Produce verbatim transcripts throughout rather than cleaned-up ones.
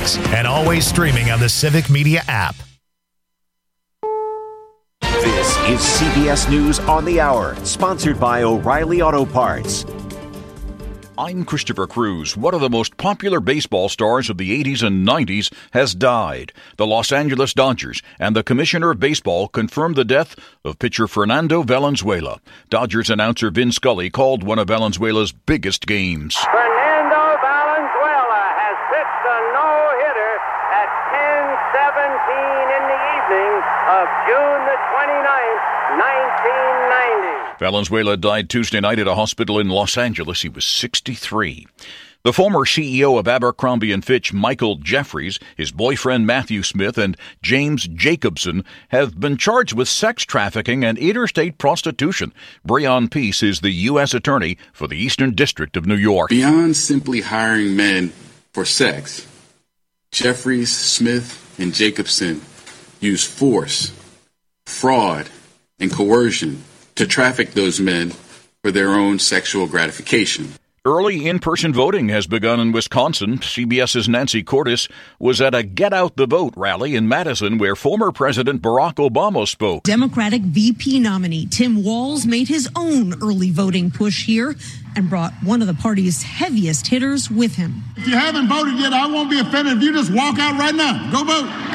six, and always streaming on the Civic Media app. This is C B S News on the Hour, sponsored by O'Reilly Auto Parts. I'm Christopher Cruz. One of the most popular baseball stars of the eighties and nineties has died. The Los Angeles Dodgers and the Commissioner of Baseball confirmed the death of pitcher Fernando Valenzuela. Dodgers announcer Vin Scully called one of Valenzuela's biggest games. Fernando Valenzuela has pitched a no-hitter at ten seventeen in the evening of June the twenty-ninth, nineteen ninety. Valenzuela died Tuesday night at a hospital in Los Angeles. He was sixty-three. The former C E O of Abercrombie and Fitch, Michael Jeffries, his boyfriend Matthew Smith, and James Jacobson have been charged with sex trafficking and interstate prostitution. Breon Peace is the U S attorney for the Eastern District of New York. Beyond simply hiring men for sex, Jeffries, Smith, and Jacobson use force, fraud, and coercion to traffic those men for their own sexual gratification. Early in-person voting has begun in Wisconsin. CBS's Nancy Cordes was at a Get Out the Vote rally in Madison where former President Barack Obama spoke. Democratic V P nominee Tim Walz made his own early voting push here and brought one of the party's heaviest hitters with him. If you haven't voted yet, I won't be offended if you just walk out right now. Go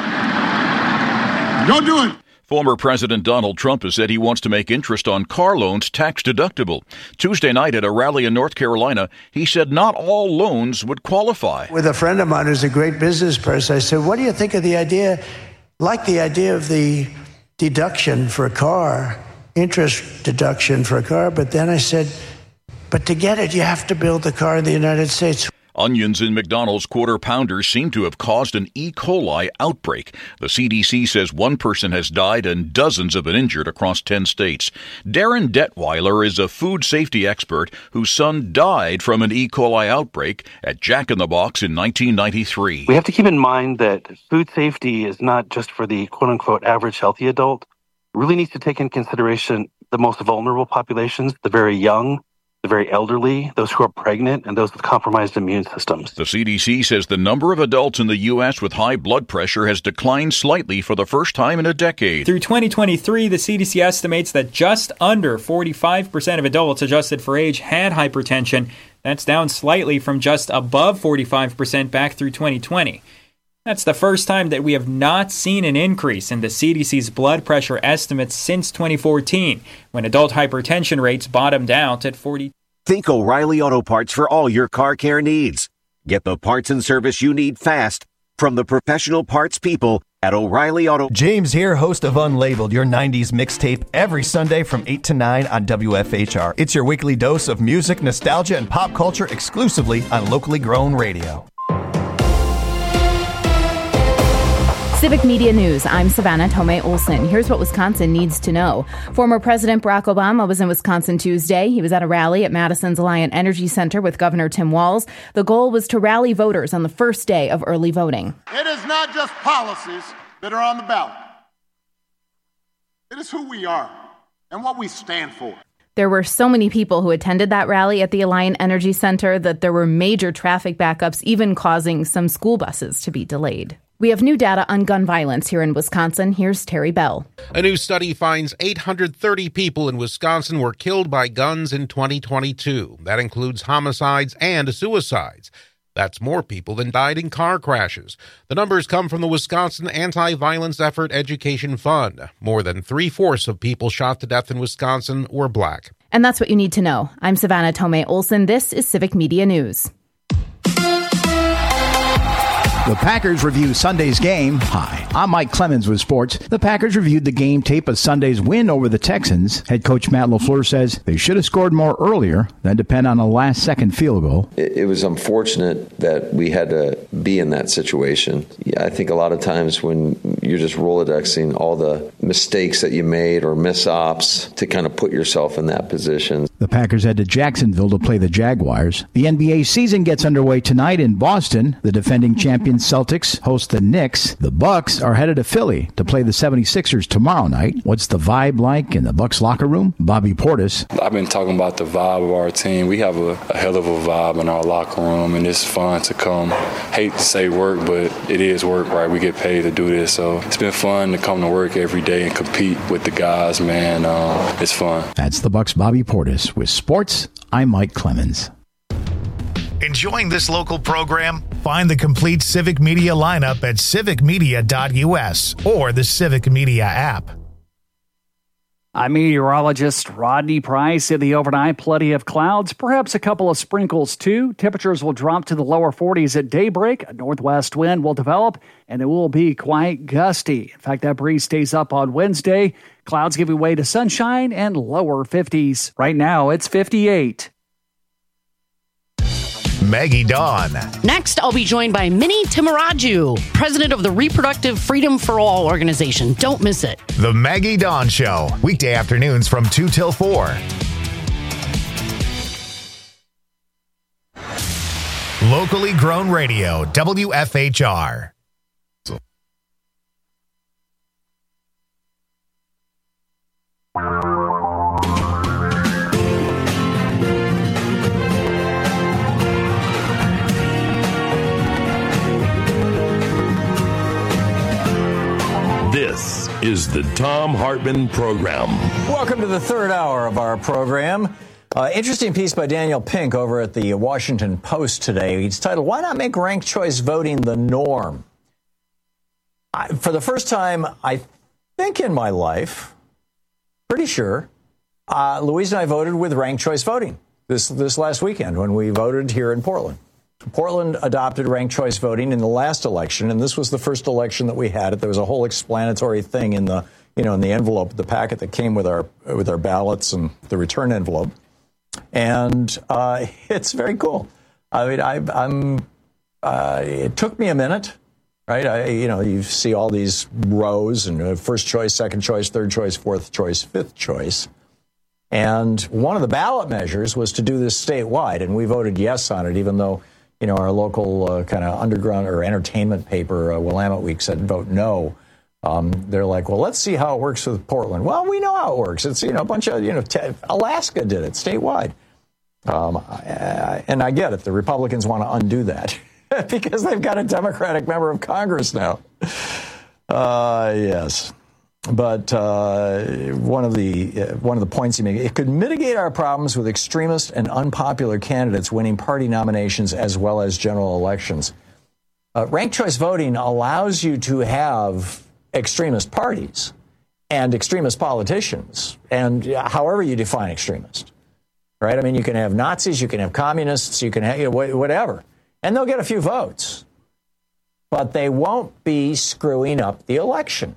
vote. Go do it. Former President Donald Trump has said he wants to make interest on car loans tax deductible. Tuesday night at a rally in North Carolina, he said not all loans would qualify. With a friend of mine who's a great business person, I said, what do you think of the idea, like the idea of the deduction for a car, interest deduction for a car, but then I said, but to get it, you have to build the car in the United States. Onions in McDonald's Quarter Pounders seem to have caused an E. coli outbreak. The C D C says one person has died and dozens have been injured across ten states. Darren Detweiler is a food safety expert whose son died from an E. coli outbreak at Jack in the Box in nineteen ninety-three. We have to keep in mind that food safety is not just for the quote-unquote average healthy adult. It really needs to take into consideration the most vulnerable populations, the very young, the very elderly, those who are pregnant, and those with compromised immune systems. The C D C says the number of adults in the U S with high blood pressure has declined slightly for the first time in a decade. Through twenty twenty-three, the C D C estimates that just under forty-five percent of adults adjusted for age had hypertension. That's down slightly from just above forty-five percent back through twenty twenty. That's the first time that we have not seen an increase in the C D C's blood pressure estimates since twenty fourteen, when adult hypertension rates bottomed out at forty. Think O'Reilly Auto Parts for all your car care needs. Get the parts and service you need fast from the professional parts people at O'Reilly Auto. James here, host of Unlabeled, your nineties mixtape, every Sunday from eight to nine on W F H R. It's your weekly dose of music, nostalgia, and pop culture exclusively on locally grown radio. Civic Media News. I'm Savannah Tomei Olson. Here's what Wisconsin needs to know. Former President Barack Obama was in Wisconsin Tuesday. He was at a rally at Madison's Alliant Energy Center with Governor Tim Walz. The goal was to rally voters on the first day of early voting. It is not just policies that are on the ballot. It is who we are and what we stand for. There were so many people who attended that rally at the Alliant Energy Center that there were major traffic backups, even causing some school buses to be delayed. We have new data on gun violence here in Wisconsin. Here's Terry Bell. A new study finds eight hundred thirty people in Wisconsin were killed by guns in twenty twenty-two. That includes homicides and suicides. That's more people than died in car crashes. The numbers come from the Wisconsin Anti-Violence Effort Education Fund. More than three-fourths of people shot to death in Wisconsin were black. And that's what you need to know. I'm Savannah Tomei Olson. This is Civic Media News. The Packers review Sunday's game. Hi, I'm Mike Clemens with sports. The Packers reviewed the game tape of Sunday's win over the Texans. Head coach Matt LaFleur says they should have scored more earlier than depend on a last-second field goal. It, it was unfortunate that we had to be in that situation. Yeah, I think a lot of times when you're just Rolodexing all the mistakes that you made or miss-ops to kind of put yourself in that position. The Packers head to Jacksonville to play the Jaguars. The N B A season gets underway tonight in Boston. The defending champion Celtics host the Knicks. The Bucks are headed to Philly to play the seventy-sixers tomorrow night. What's the vibe like in the Bucks locker room? Bobby Portis. I've been talking about the vibe of our team. We have a, a hell of a vibe in our locker room, and it's fun to come. Hate to say work, but it is work, right? We get paid to do this, so it's been fun to come to work every day and compete with the guys, man. Um, it's fun. That's the Bucks' Bobby Portis. With sports, I'm Mike Clemens. Enjoying this local program? Find the complete Civic Media lineup at civic media dot u s or the Civic Media app. I'm meteorologist Rodney Price. In the overnight, plenty of clouds, perhaps a couple of sprinkles too. Temperatures will drop to the lower forties at daybreak. A northwest wind will develop, and it will be quite gusty. In fact, that breeze stays up on Wednesday. Clouds giving way to sunshine and lower fifties. Right now, it's fifty-eight. Maggie Dawn. Next, I'll be joined by Minnie Timaraju, president of the Reproductive Freedom for All organization. Don't miss it. The Maggie Dawn Show, weekday afternoons from two till four. Locally grown radio, W F H R. This is the Thom Hartmann Program. Welcome to the third hour of our program. Uh, interesting piece by Daniel Pink over at the Washington Post today. It's titled, "Why Not Make Ranked Choice Voting the Norm?" I, for the first time, I think in my life, pretty sure, uh, Louise and I voted with ranked choice voting this, this last weekend when we voted here in Portland. Portland adopted ranked choice voting in the last election, and this was the first election that we had it. There was a whole explanatory thing in the, you know, in the envelope, the packet that came with our with our ballots and the return envelope, and uh, it's very cool. I mean, I, I'm. Uh, it took me a minute, right? I, you know, you see all these rows and uh, first choice, second choice, third choice, fourth choice, fifth choice. And one of the ballot measures was to do this statewide, and we voted yes on it, even though, you know, our local uh, kind of underground or entertainment paper, uh, Willamette Week, said vote no. Um, they're like, well, let's see how it works with Portland. Well, we know how it works. It's, you know, a bunch of, you know, t- Alaska did it statewide. Um, I, and I get it. The Republicans want to undo that because they've got a Democratic member of Congress now. Uh, yes. But uh, one of the uh, one of the points he made, it could mitigate our problems with extremist and unpopular candidates winning party nominations as well as general elections. Uh, ranked choice voting allows you to have extremist parties and extremist politicians, and however you define extremist, right? I mean, you can have Nazis, you can have communists, you can have, you know, whatever, and they'll get a few votes, but they won't be screwing up the election.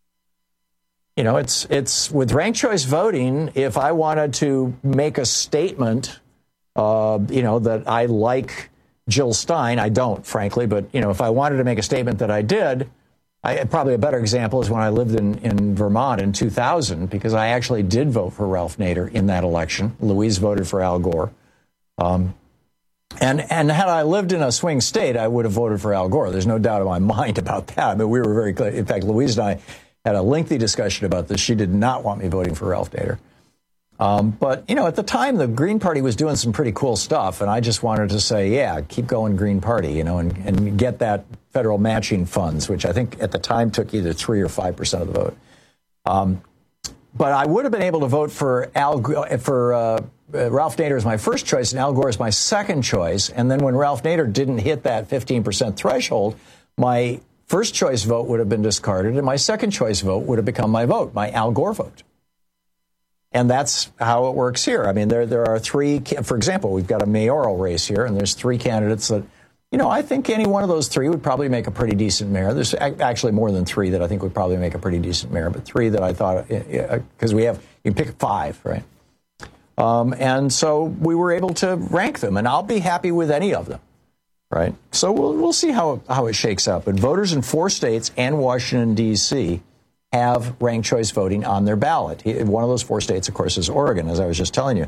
You know, it's it's with ranked choice voting, if I wanted to make a statement, uh, you know, that I like Jill Stein, I don't, frankly, but, you know, if I wanted to make a statement that I did, I, probably a better example is when I lived in, in Vermont in two thousand, because I actually did vote for Ralph Nader in that election. Louise voted for Al Gore. Um, and, and had I lived in a swing state, I would have voted for Al Gore. There's no doubt in my mind about that. I mean, we were very clear. In fact, Louise and I had a lengthy discussion about this. She did not want me voting for Ralph Nader. Um, but, you know, at the time, the Green Party was doing some pretty cool stuff, and I just wanted to say, yeah, keep going Green Party, you know, and, and get that federal matching funds, which I think at the time took either three or five percent of the vote. Um, but I would have been able to vote for Al for uh, Ralph Nader as my first choice and Al Gore as my second choice. And then when Ralph Nader didn't hit that fifteen percent threshold, my first choice vote would have been discarded, and my second choice vote would have become my vote, my Al Gore vote. And that's how it works here. I mean, there there are three, for example, we've got a mayoral race here, and there's three candidates that, you know, I think any one of those three would probably make a pretty decent mayor. There's actually more than three that I think would probably make a pretty decent mayor, but three that I thought, because we have, you can pick five, right? Um, and so we were able to rank them, and I'll be happy with any of them. Right. So we'll we'll see how how it shakes out. But voters in four states and Washington, D C have ranked choice voting on their ballot. One of those four states, of course, is Oregon, as I was just telling you.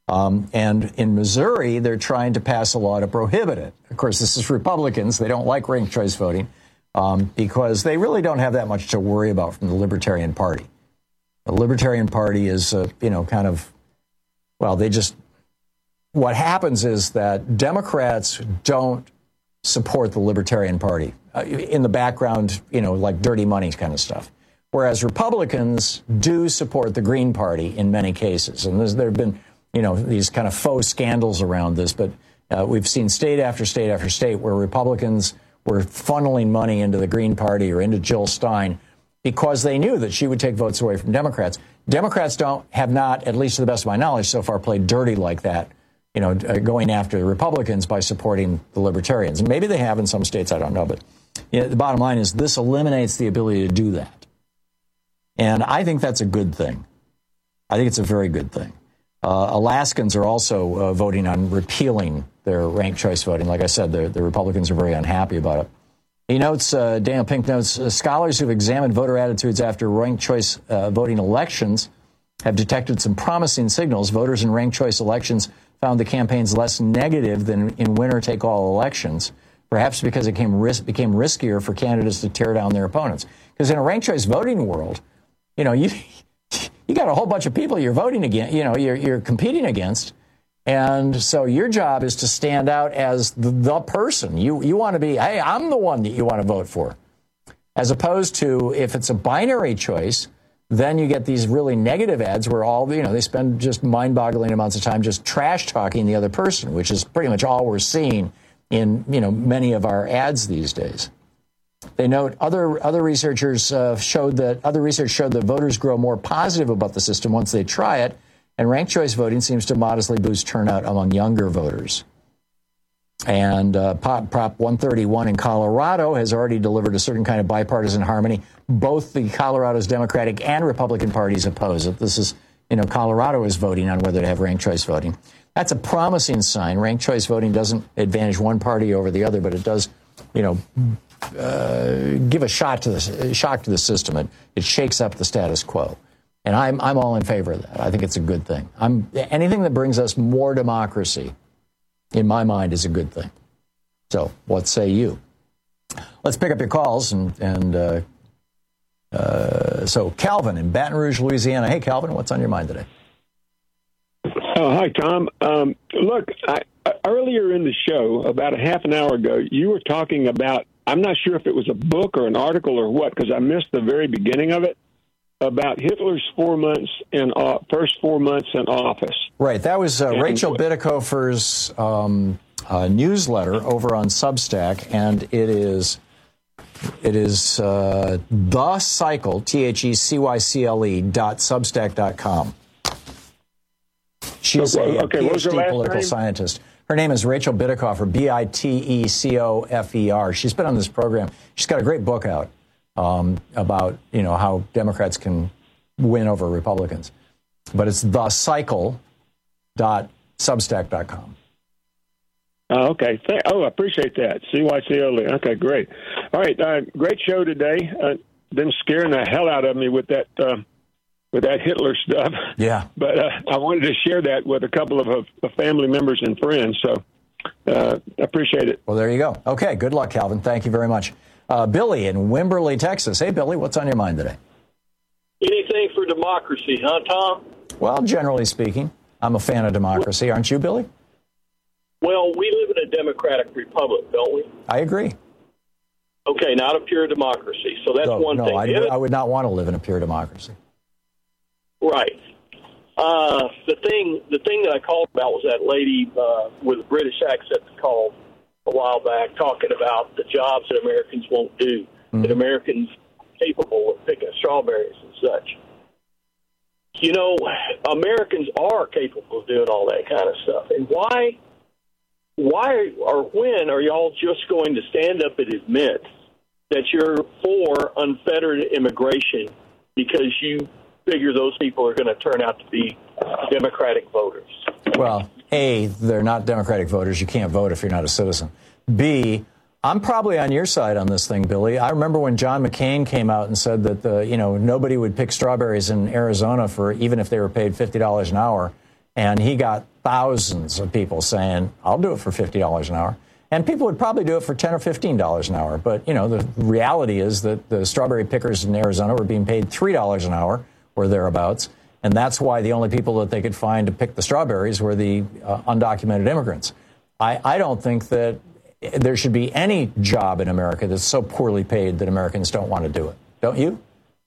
Um, and in Missouri, they're trying to pass a law to prohibit it. Of course, this is Republicans. They don't like ranked choice voting um, because they really don't have that much to worry about from the Libertarian Party. The Libertarian Party is, uh, you know, kind of, well, they just, what happens is that Democrats don't support the Libertarian Party uh, in the background, you know, like dirty money kind of stuff. Whereas Republicans do support the Green Party in many cases. And there have been, you know, these kind of faux scandals around this. But uh, we've seen state after state after state where Republicans were funneling money into the Green Party or into Jill Stein because they knew that she would take votes away from Democrats. Democrats don't have not, at least to the best of my knowledge, so far played dirty like that, you know, uh, going after the Republicans by supporting the Libertarians. And maybe they have in some states, I don't know. But you know, the bottom line is this eliminates the ability to do that. And I think that's a good thing. I think it's a very good thing. Uh, Alaskans are also uh, voting on repealing their ranked choice voting. Like I said, the, the Republicans are very unhappy about it. He notes, uh, Daniel Pink notes, uh, scholars who've examined voter attitudes after ranked choice uh, voting elections have detected some promising signals. Voters in ranked choice elections found the campaigns less negative than in winner-take-all elections, perhaps because it became, ris- became riskier for candidates to tear down their opponents. Because in a ranked choice voting world, you know, you you got a whole bunch of people you're voting against, you know, you're, you're competing against. And so your job is to stand out as the, the person. You, you want to be, hey, I'm the one that you want to vote for. As opposed to if it's a binary choice, then you get these really negative ads where all, you know, they spend just mind-boggling amounts of time just trash-talking the other person, which is pretty much all we're seeing in, you know, many of our ads these days. They note other other researchers uh, showed that other research showed that voters grow more positive about the system once they try it, and ranked choice voting seems to modestly boost turnout among younger voters. And uh, Prop one thirty-one in Colorado has already delivered a certain kind of bipartisan harmony. Both the Colorado's Democratic and Republican parties oppose it. This is, you know, Colorado is voting on whether to have ranked choice voting. That's a promising sign. Ranked choice voting doesn't advantage one party over the other, but it does, you know, Uh, give a shot to the shock to the system. It, it shakes up the status quo, and I'm I'm all in favor of that. I think it's a good thing. I'm anything that brings us more democracy, in my mind, is a good thing. So, what say you? Let's pick up your calls and and uh, uh, so Calvin in Baton Rouge, Louisiana. Hey, Calvin, what's on your mind today? Oh, hi, Tom. Um, look, I, earlier in the show, about a half an hour ago, you were talking about, I'm not sure if it was a book or an article or what, because I missed the very beginning of it, about Hitler's four months in uh, first four months in office. Right. That was uh, Rachel Bitecofer's um, uh, newsletter over on Substack, and it is it is uh, the cycle T H E C Y C L E dot substack dot com. She is a, okay, a PhD political name? scientist. Her name is Rachel Bitecofer, B I T E C O F E R. She's been on this program. She's got a great book out um, about, you know, how Democrats can win over Republicans. But it's the cycle dot substack dot com. Oh, okay. Oh, I appreciate that. C Y C L E. Okay, great. All right. Uh, great show today. Uh, been scaring the hell out of me with that uh, with that Hitler stuff. Yeah. But uh, I wanted to share that with a couple of, of family members and friends. So uh, I appreciate it. Well, there you go. Okay. Good luck, Calvin. Thank you very much. Uh, Billy in Wimberley, Texas. Hey, Billy, what's on your mind today? Anything for democracy, huh, Tom? Well, generally speaking, I'm a fan of democracy. Aren't you, Billy? Well, we live in a democratic republic, don't we? I agree. Okay, not a pure democracy. So that's no, one no, thing. I, I would not want to live in a pure democracy. Right. Uh, the thing the thing that I called about was that lady uh, with a British accent that called a while back talking about the jobs that Americans won't do, mm-hmm. that Americans are capable of picking strawberries and such. You know, Americans are capable of doing all that kind of stuff. And why, why or when are y'all just going to stand up and admit that you're for unfettered immigration because you figure those people are going to turn out to be Democratic voters? Well, A, they're not Democratic voters. You can't vote if you're not a citizen. B, I'm probably on your side on this thing, Billy. I remember when John McCain came out and said that, the, you know, nobody would pick strawberries in Arizona for even if they were paid fifty dollars an hour. And he got thousands of people saying, I'll do it for fifty dollars an hour. And people would probably do it for ten or fifteen dollars an hour. But, you know, the reality is that the strawberry pickers in Arizona were being paid three dollars an hour or thereabouts. And that's why the only people that they could find to pick the strawberries were the uh, undocumented immigrants. I, I don't think that there should be any job in America that's so poorly paid that Americans don't want to do it. Don't you?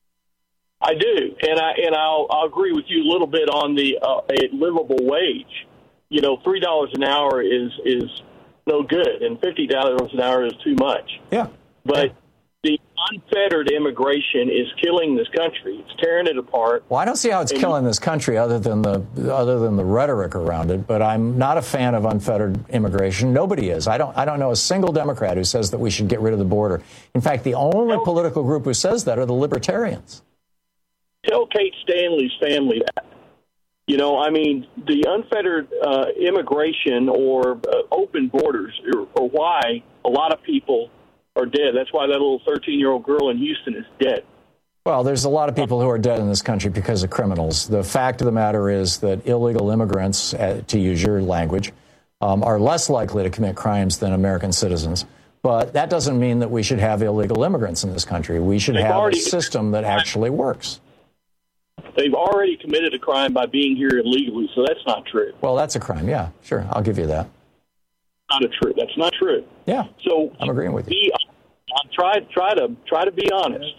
I do. And, I, and I'll, I'll agree with you a little bit on the uh, a livable wage. You know, three dollars an hour is is no good, and fifty dollars an hour is too much. Yeah. But the unfettered immigration is killing this country. It's tearing it apart. Well, I don't see how it's and, killing this country other than the other than the rhetoric around it. But I'm not a fan of unfettered immigration. Nobody is. I don't. I don't know a single Democrat who says that we should get rid of the border. In fact, the only tell, political group who says that are the libertarians. Tell Kate Stanley's family that. You know, I mean, the unfettered uh, immigration or uh, open borders are, are why a lot of people are dead. That's why that little thirteen-year-old girl in Houston is dead. Well, there's a lot of people who are dead in this country because of criminals. The fact of the matter is that illegal immigrants, uh, to use your language, um, are less likely to commit crimes than American citizens. But that doesn't mean that we should have illegal immigrants in this country. We should They've have a system that actually works. They've already committed a crime by being here illegally, so that's not true. Well, that's a crime, yeah, sure. I'll give you that. Not a true. That's not true. Yeah, so I'm agreeing with you. Be, try, try to try to be honest,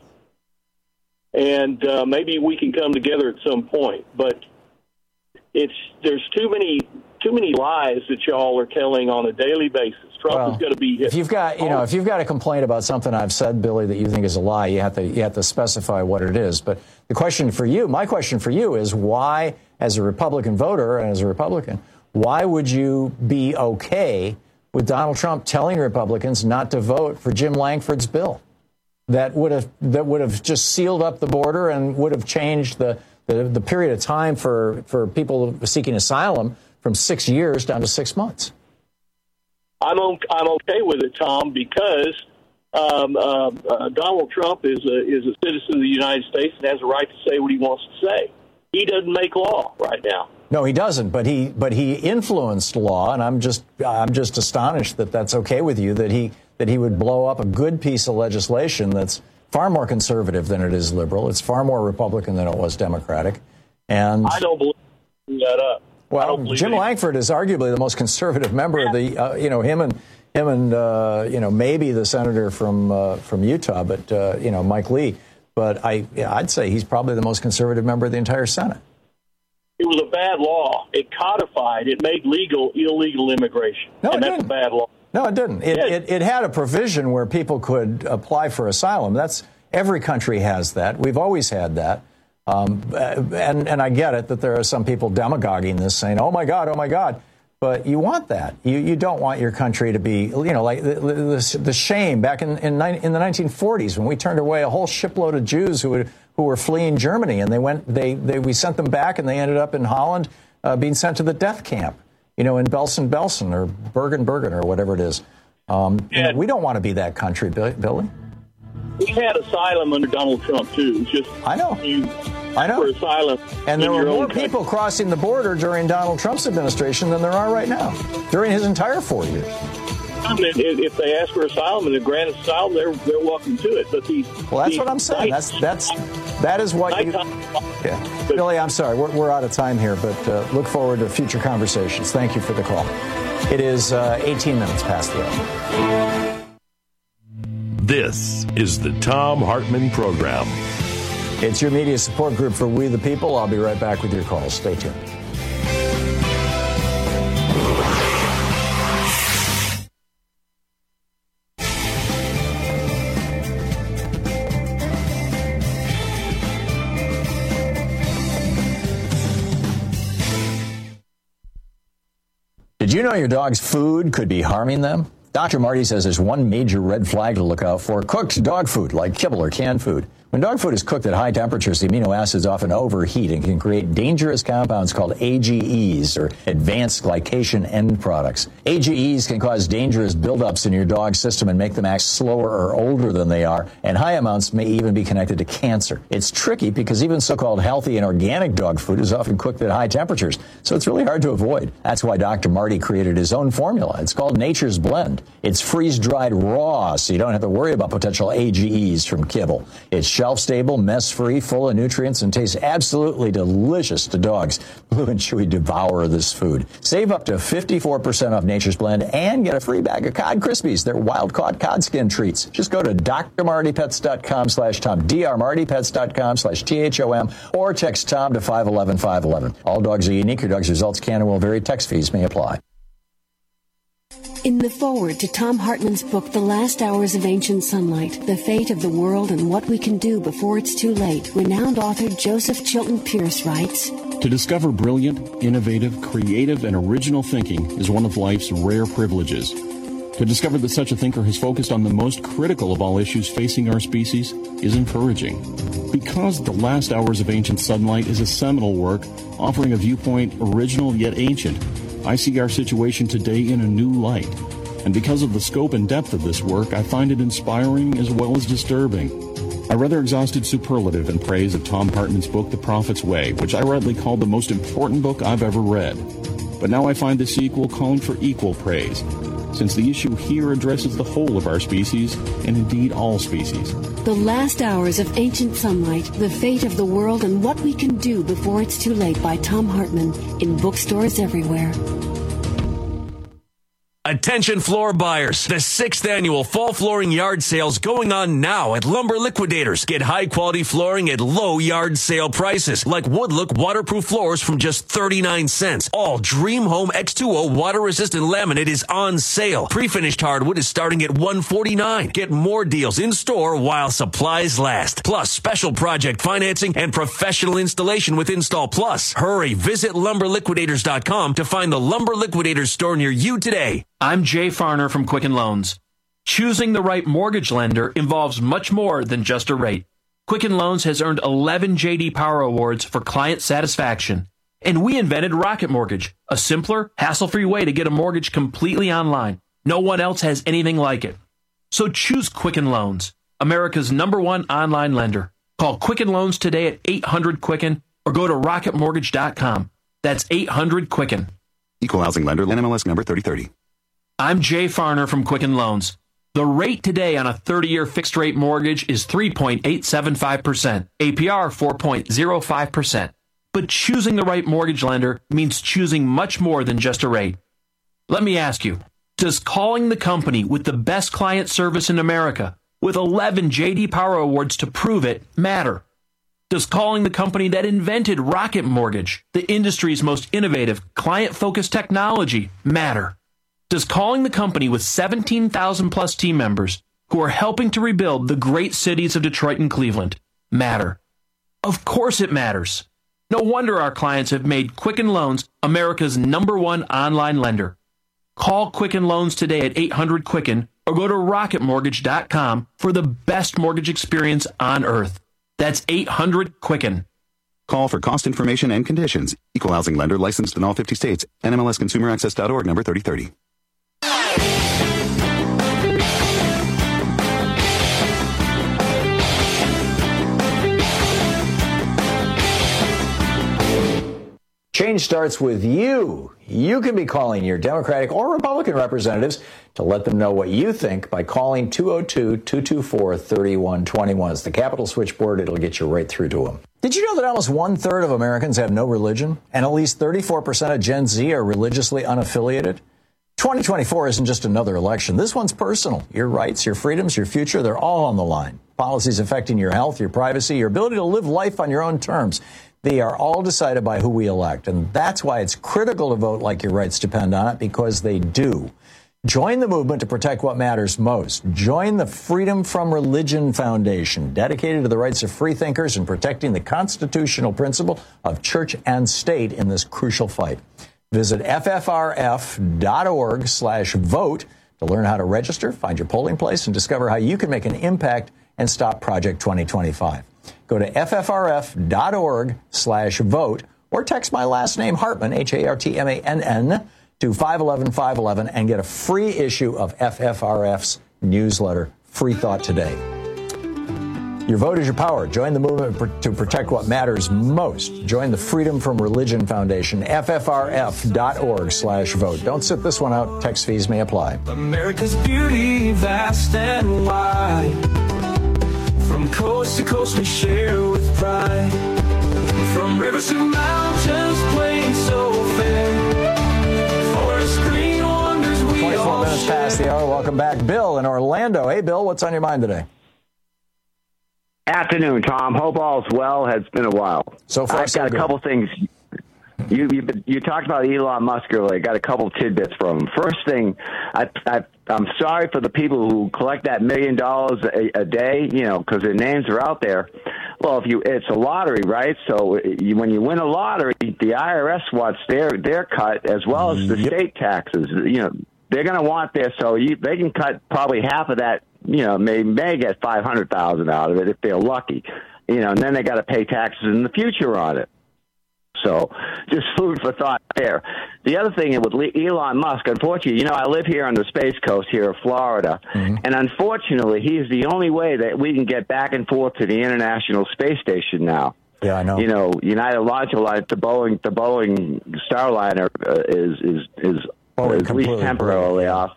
and uh, maybe we can come together at some point. But it's there's too many too many lies that y'all are telling on a daily basis. Trump well, is going to be hit. If you've got, you know, if you've got a complaint about something I've said, Billy, that you think is a lie, you have to you have to specify what it is. But the question for you, my question for you is why, as a Republican voter and as a Republican, why would you be okay with Donald Trump telling Republicans not to vote for Jim Langford's bill that would have that would have just sealed up the border and would have changed the the, the period of time for, for people seeking asylum from six years down to six months? I'm I'm okay with it, Tom, because um, uh, uh, Donald Trump is a is a citizen of the United States and has a right to say what he wants to say. He doesn't make law right now. No, he doesn't. But he but he influenced law, and I'm just I'm just astonished that that's okay with you. That he that he would blow up a good piece of legislation that's far more conservative than it is liberal. It's far more Republican than it was Democratic. And I don't believe that up. Well, Jim Langford is arguably the most conservative member of the, uh, you know, him and him and uh, you know maybe the senator from uh, from Utah, but uh, you know Mike Lee. But I yeah, I'd say he's probably the most conservative member of the entire Senate. It was a bad law. It codified. It made legal illegal immigration. No, and it that's didn't. a bad law. No, it didn't. It, yeah. it it had a provision where people could apply for asylum. That's every country has that. We've always had that. Um, and, and I get it that there are some people demagoguing this, saying, oh, my God, oh, my God. But you want that. You you don't want your country to be, you know, like the, the, the shame back in, in, in the nineteen forties when we turned away a whole shipload of Jews who, would, who were fleeing Germany. And they went, they, they we sent them back and they ended up in Holland uh, being sent to the death camp, you know, in Belsen-Belsen or Bergen-Bergen or whatever it is. Um, yeah. you know, we don't want to be that country, Billy. We had asylum under Donald Trump, too. It's just I know. You I know. For asylum and there were more country. people crossing the border during Donald Trump's administration than there are right now, during his entire four years. I mean, if they ask for asylum and they're granted asylum, they're they're welcome to it. But these well, that's these what I'm saying. That's that's that is what you. Yeah. Billy, I'm sorry, we're we're out of time here, but uh, look forward to future conversations. Thank you for the call. It is uh, eighteen minutes past the hour. This is the Thom Hartmann Program. It's your media support group for We the People. I'll be right back with your calls. Stay tuned. Did you know your dog's food could be harming them? Doctor Marty says there's one major red flag to look out for: cooked dog food like kibble or canned food. When dog food is cooked at high temperatures, the amino acids often overheat and can create dangerous compounds called A G Es, or advanced glycation end products. A G Es can cause dangerous buildups in your dog's system and make them act slower or older than they are, and high amounts may even be connected to cancer. It's tricky because even so-called healthy and organic dog food is often cooked at high temperatures, so it's really hard to avoid. That's why Doctor Marty created his own formula. It's called Nature's Blend. It's freeze-dried raw, so you don't have to worry about potential A G Es from kibble. It's shelf-stable, mess-free, full of nutrients, and tastes absolutely delicious to dogs. Blue and Chewy devour this food. Save up to fifty-four percent off Nature's Blend and get a free bag of Cod Krispies. They're wild-caught cod skin treats. Just go to drmartypets.com slash Tom, drmartypets.com slash T H O M, or text Tom to five one one five one one. All dogs are unique. Your dog's results can and will vary. Text fees may apply. In the foreword to Tom Hartman's book, The Last Hours of Ancient Sunlight, The Fate of the World and What We Can Do Before It's Too Late, renowned author Joseph Chilton Pierce writes, To discover brilliant, innovative, creative, and original thinking is one of life's rare privileges. To discover that such a thinker has focused on the most critical of all issues facing our species is encouraging. Because The Last Hours of Ancient Sunlight is a seminal work offering a viewpoint original yet ancient, I see our situation today in a new light. And because of the scope and depth of this work, I find it inspiring as well as disturbing. I rather exhausted superlative in praise of Tom Hartman's book, The Prophet's Way, which I rightly called the most important book I've ever read. But now I find the sequel calling for equal praise, since the issue here addresses the whole of our species, and indeed all species. The Last Hours of Ancient Sunlight, The Fate of the World and What We Can Do Before It's Too Late by Tom Hartman, in bookstores everywhere. Attention floor buyers. The sixth annual fall flooring yard sales going on now at Lumber Liquidators. Get high quality flooring at low yard sale prices, like Woodlook waterproof floors from just thirty-nine cents. All Dream Home X two O water resistant laminate is on sale. Pre-finished hardwood is starting at one forty-nine. Get more deals in store while supplies last. Plus special project financing and professional installation with Install Plus. Hurry, visit lumber liquidators dot com to find the Lumber Liquidators store near you today. I'm Jay Farner from Quicken Loans. Choosing the right mortgage lender involves much more than just a rate. Quicken Loans has earned eleven J D Power Awards for client satisfaction. And we invented Rocket Mortgage, a simpler, hassle-free way to get a mortgage completely online. No one else has anything like it. So choose Quicken Loans, America's number one online lender. Call Quicken Loans today at eight hundred Quicken or go to rocket mortgage dot com. That's eight hundred Quicken. Equal housing lender, N M L S number thirty thirty. I'm Jay Farner from Quicken Loans. The rate today on a thirty-year fixed-rate mortgage is three point eight seven five percent, A P R four point zero five percent. But choosing the right mortgage lender means choosing much more than just a rate. Let me ask you, does calling the company with the best client service in America, with eleven J D Power Awards to prove it, matter? Does calling the company that invented Rocket Mortgage, the industry's most innovative, client-focused technology, matter? Does calling the company with seventeen thousand plus team members who are helping to rebuild the great cities of Detroit and Cleveland matter? Of course it matters. No wonder our clients have made Quicken Loans America's number one online lender. Call Quicken Loans today at eight hundred Quicken or go to rocket mortgage dot com for the best mortgage experience on earth. That's eight hundred Quicken. Call for cost information and conditions. Equal housing lender licensed in all fifty states. N M L S consumer access dot org number thirty thirty. Change starts with you. You can be calling your Democratic or Republican representatives to let them know what you think by calling two oh two, two two four, three one two one. It's the Capitol switchboard. It'll get you right through to them. Did you know that almost one-third of Americans have no religion, and at least thirty-four percent of Gen Z are religiously unaffiliated? twenty twenty-four isn't just another election. This one's personal. Your rights, your freedoms, your future, they're all on the line. Policies affecting your health, your privacy, your ability to live life on your own terms. They are all decided by who we elect, and that's why it's critical to vote like your rights depend on it, because they do. Join the movement to protect what matters most. Join the Freedom from Religion Foundation, dedicated to the rights of free thinkers and protecting the constitutional principle of church and state in this crucial fight. Visit F F R F dot org slash vote To learn how to register, find your polling place, and discover how you can make an impact and stop Project twenty twenty-five. Go to ffrf.org slash vote or text my last name, Hartmann, H A R T M A N N, to five one one five one one and get a free issue of F F R F's newsletter, Free Thought Today. Your vote is your power. Join the movement to protect what matters most. Join the Freedom from Religion Foundation, ffrf.org slash vote. Don't sit this one out. Text fees may apply. America's beauty, vast and wide. From coast to coast we share with pride. From rivers to mountains, plains so fair. Forest green wonders we twenty-four all minutes share. past the hour. Welcome back. Bill in Orlando. Hey, Bill, what's on your mind today? Afternoon, Tom. Hope all's well. It's been a while. So far, I've so got a good. couple things. You, you you talked about Elon Musk earlier. I got a couple tidbits from him. First thing, I, I I'm sorry for the people who collect that million dollars a, a day. You know, because their names are out there. Well, if you it's a lottery, right? So you, when you win a lottery, the I R S wants their their cut as well as the Yep. state taxes. You know, they're going to want their so you, they can cut probably half of that. You know, may may get five hundred thousand out of it if they're lucky. You know, and then they got to pay taxes in the future on it. So, just food for thought there. The other thing with Elon Musk, unfortunately, you know, I live here on the Space Coast here of Florida, mm-hmm. and unfortunately, he's the only way that we can get back and forth to the International Space Station now. Yeah, I know. You know, United Launch Alliance, the Boeing, the Boeing Starliner uh, is is is Boeing at least temporarily off.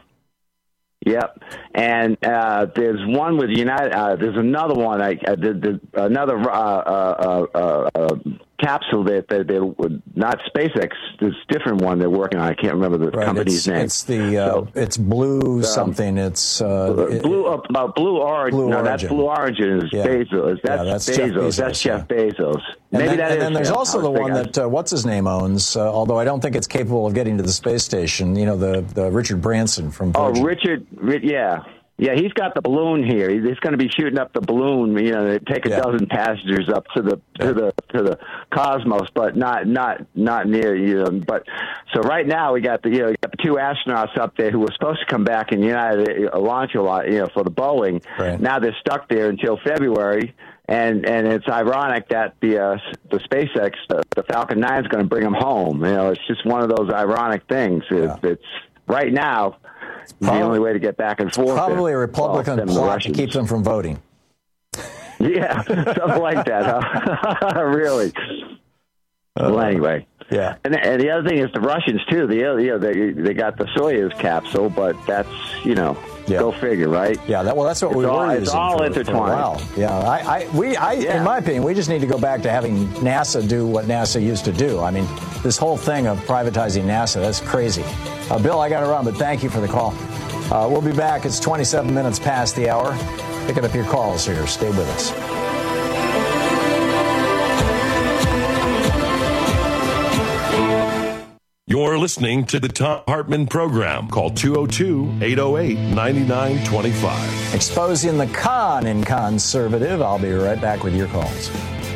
Yep, and uh, there's one with United. Uh, there's another one. I uh, the, the, another uh, uh, uh, uh, capsule that they, they not SpaceX. There's a different one they're working on. I can't remember the Right, company's it's, name. It's the uh, So, it's Blue um, something. It's uh, Blue uh, about Blue Origin. Blue no, Origin. that's Blue Origin. Is Yeah. Bezos. That's, Yeah, that's Bezos. Jeff Bezos, That's Jeff yeah. Bezos. And Maybe then, that and is then there's him. also I the was one thinking- that uh, what's his name owns. Uh, although I don't think it's capable of getting to the space station. You know, the the Richard Branson from Oh, Virgin. Richard, Ri- yeah. Yeah, he's got the balloon here. He's going to be shooting up the balloon, you know, to take a Yeah. dozen passengers up to the to the to the cosmos, but not not not near you know. But so right now we got the you know we got the two astronauts up there who were supposed to come back in United uh, launch a lot, you know, for the Boeing. Right. Now they're stuck there until February. And and it's ironic that the uh, the SpaceX the, the Falcon nine is going to bring them home. You know, it's just one of those ironic things. It, Yeah. It's right now. Probably- the only way to get back and forth. Probably a is, Republican well, them, the plot to Russians. keep them from voting. Yeah, something like that, huh? Really. Well, anyway. Yeah. And, and the other thing is the Russians, too. The, you know, they, they got the Soyuz capsule, but that's, you know, Yeah. go figure, right? Yeah, that, well, that's what It's we all- were it's using all for, intertwined. for a while. Yeah, I, I, we, I, Yeah. in my opinion, we just need to go back to having NASA do what NASA used to do. I mean, this whole thing of privatizing NASA, that's crazy. Uh, Bill, I got to run, but thank you for the call. Uh, we'll be back. It's twenty-seven minutes past the hour. Picking up your calls here. Stay with us. You're listening to the Tom Hartman Program. Call two oh two, eight oh eight, nine nine two five. Exposing the con in conservative. I'll be right back with your calls.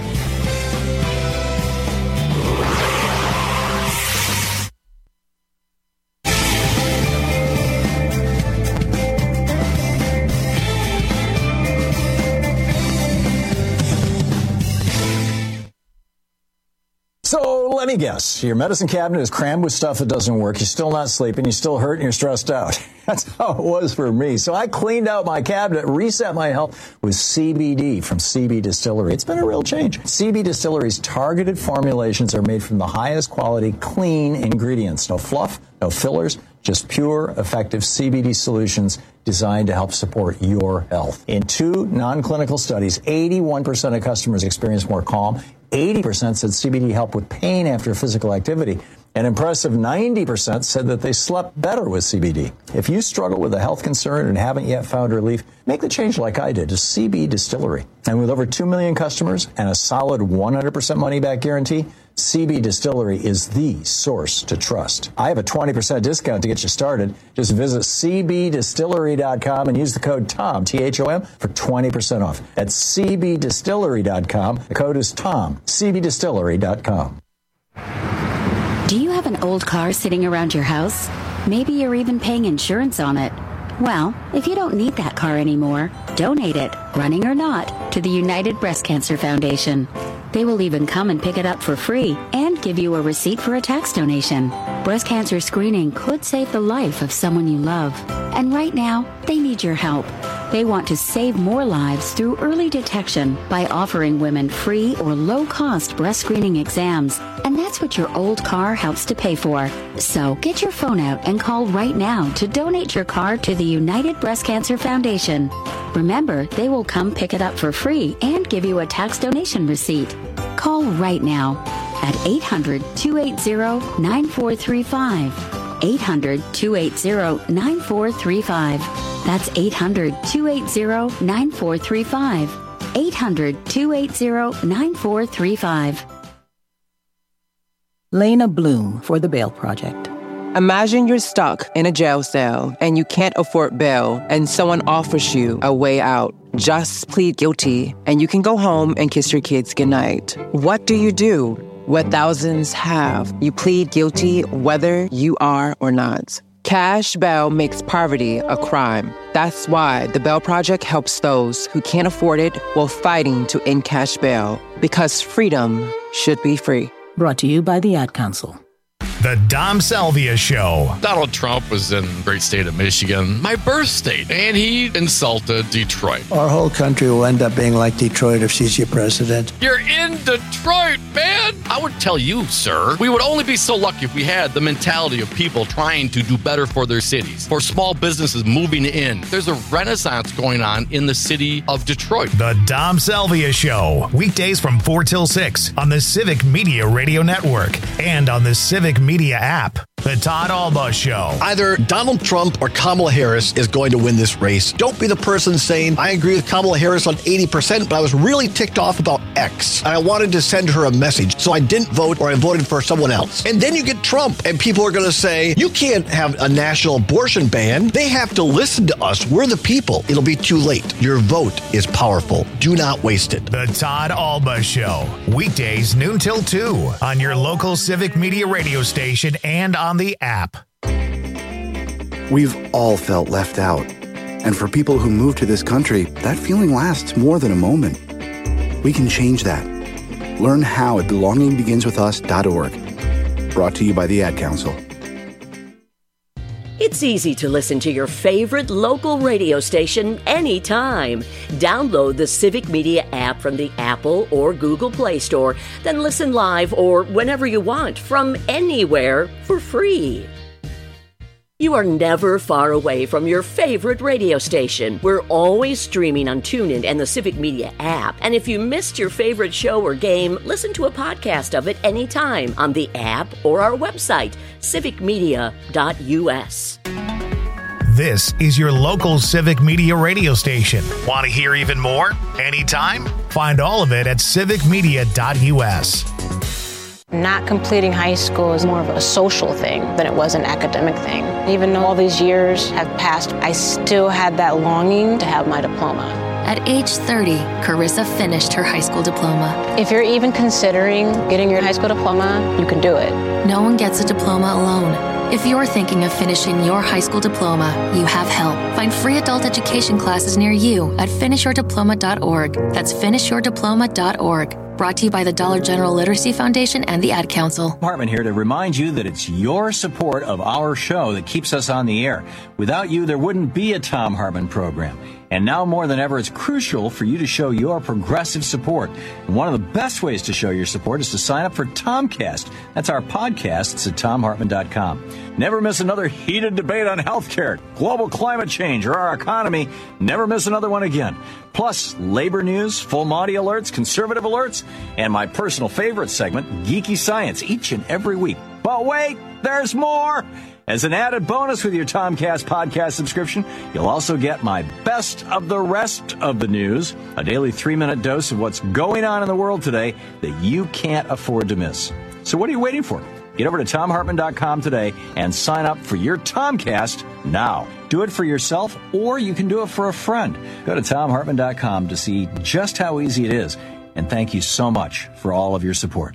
So let me guess. Your medicine cabinet is crammed with stuff that doesn't work. You're still not sleeping. You're still hurt and you're stressed out. That's how it was for me. So I cleaned out my cabinet, reset my health with C B D from C B Distillery. It's been a real change. C B Distillery's targeted formulations are made from the highest quality, clean ingredients. No fluff, no fillers, just pure, effective C B D solutions designed to help support your health. In two non-clinical studies, eighty-one percent of customers experienced more calm. eighty percent said C B D helped with pain after physical activity. An impressive ninety percent said that they slept better with C B D. If you struggle with a health concern and haven't yet found relief, make the change like I did to C B Distillery. And with over two million customers and a solid one hundred percent money-back guarantee, C B Distillery is the source to trust. I have a twenty percent discount to get you started. Just visit C B distillery dot com and use the code TOM, T H O M, for twenty percent off. That's C B distillery dot com. The code is TOM, C B distillery dot com. Do you have an old car sitting around your house? Maybe you're even paying insurance on it. Well, if you don't need that car anymore, donate it, running or not, to the United Breast Cancer Foundation. They will even come and pick it up for free and give you a receipt for a tax donation. Breast cancer screening could save the life of someone you love. And right now, they need your help. They want to save more lives through early detection by offering women free or low-cost breast screening exams. And that's what your old car helps to pay for. So get your phone out and call right now to donate your car to the United Breast Cancer Foundation. Remember, they will come pick it up for free and give you a tax donation receipt. Call right now at eight hundred, two eight zero, nine four three five. eight hundred, two eight zero, nine four three five. That's eight hundred, two eight zero, nine four three five. eight hundred, two eight zero, nine four three five. Lena Bloom for the Bail Project. Imagine you're stuck in a jail cell and you can't afford bail and someone offers you a way out. Just plead guilty and you can go home and kiss your kids goodnight. What do you do? What thousands have. You plead guilty whether you are or not. Cash bail makes poverty a crime. That's why the Bail Project helps those who can't afford it while fighting to end cash bail. Because freedom should be free. Brought to you by the Ad Council. The Dom Salvia Show. Donald Trump was in the great state of Michigan, my birth state, and he insulted Detroit. Our whole country will end up being like Detroit if she's your president. You're in Detroit, man! I would tell you, sir, we would only be so lucky if we had the mentality of people trying to do better for their cities, for small businesses moving in. There's a renaissance going on in the city of Detroit. The Dom Salvia Show. Weekdays from four till six on the Civic Media Radio Network and on the Civic Media app. The Todd Alba Show. Either Donald Trump or Kamala Harris is going to win this race. Don't be the person saying, I agree with Kamala Harris on eighty percent, but I was really ticked off about X. And I wanted to send her a message, so I didn't vote or I voted for someone else. And then you get Trump, and people are going to say, you can't have a national abortion ban. They have to listen to us. We're the people. It'll be too late. Your vote is powerful. Do not waste it. The Todd Alba Show. Weekdays noon till two on your local Civic Media radio station and on the app. We've all felt left out. And for people who move to this country, that feeling lasts more than a moment. We can change that. Learn how at belonging begins with us dot org. Brought to you by the Ad Council. It's easy to listen to your favorite local radio station anytime. Download the Civic Media app from the Apple or Google Play Store, then listen live or whenever you want from anywhere for free. You are never far away from your favorite radio station. We're always streaming on TuneIn and the Civic Media app. And if you missed your favorite show or game, listen to a podcast of it anytime on the app or our website, civic media dot u s. This is your local Civic Media radio station. Want to hear even more? Anytime? Find all of it at civic media dot u s. Not completing high school is more of a social thing than it was an academic thing. Even though all these years have passed, I still had that longing to have my diploma. At age thirty, Carissa finished her high school diploma. If you're even considering getting your high school diploma, you can do it. No one gets a diploma alone. If you're thinking of finishing your high school diploma, you have help. Find free adult education classes near you at finish your diploma dot org. That's finish your diploma dot org. Brought to you by the Dollar General Literacy Foundation and the Ad Council. Hartman here to remind you that it's your support of our show that keeps us on the air. Without you, there wouldn't be a Thom Hartman program. And now more than ever, it's crucial for you to show your progressive support. And one of the best ways to show your support is to sign up for Tomcast. That's our podcast. It's at tom hartman dot com. Never miss another heated debate on healthcare, global climate change, or our economy. Never miss another one again. Plus, labor news, full Monty alerts, conservative alerts, and my personal favorite segment, Geeky Science, each and every week. But wait, there's more! As an added bonus with your Tomcast podcast subscription, you'll also get my best of the rest of the news, a daily three-minute dose of what's going on in the world today that you can't afford to miss. So what are you waiting for? Get over to tom hartman dot com today and sign up for your Tomcast now. Do it for yourself, or you can do it for a friend. Go to tom hartman dot com to see just how easy it is. And thank you so much for all of your support.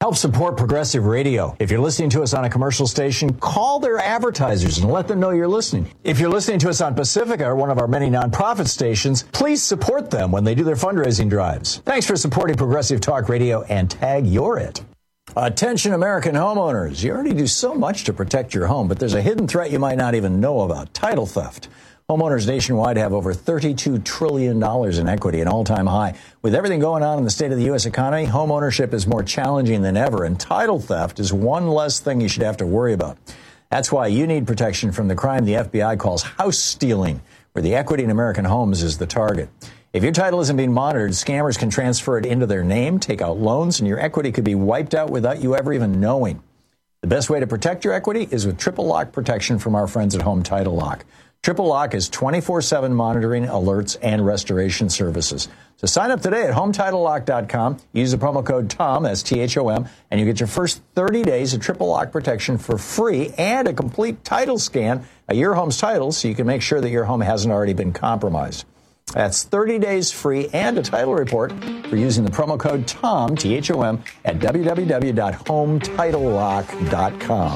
Help support Progressive Radio. If you're listening to us on a commercial station, call their advertisers and let them know you're listening. If you're listening to us on Pacifica, or one of our many nonprofit stations, please support them when they do their fundraising drives. Thanks for supporting Progressive Talk Radio and tag you're it. Attention American homeowners. You already do so much to protect your home, but there's a hidden threat you might not even know about: title theft. Homeowners nationwide have over thirty-two trillion dollars in equity, an all-time high. With everything going on in the state of the U S economy, homeownership is more challenging than ever, and title theft is one less thing you should have to worry about. That's why you need protection from the crime the F B I calls house stealing, where the equity in American homes is the target. If your title isn't being monitored, scammers can transfer it into their name, take out loans, and your equity could be wiped out without you ever even knowing. The best way to protect your equity is with triple lock protection from our friends at Home Title Lock. Triple Lock is twenty-four seven monitoring, alerts, and restoration services. So sign up today at home title lock dot com. Use the promo code TOM, that's T H O M, and you get your first thirty days of Triple Lock protection for free and a complete title scan of your home's title so you can make sure that your home hasn't already been compromised. That's thirty days free and a title report for using the promo code TOM, T H O M, at w w w dot home title lock dot com.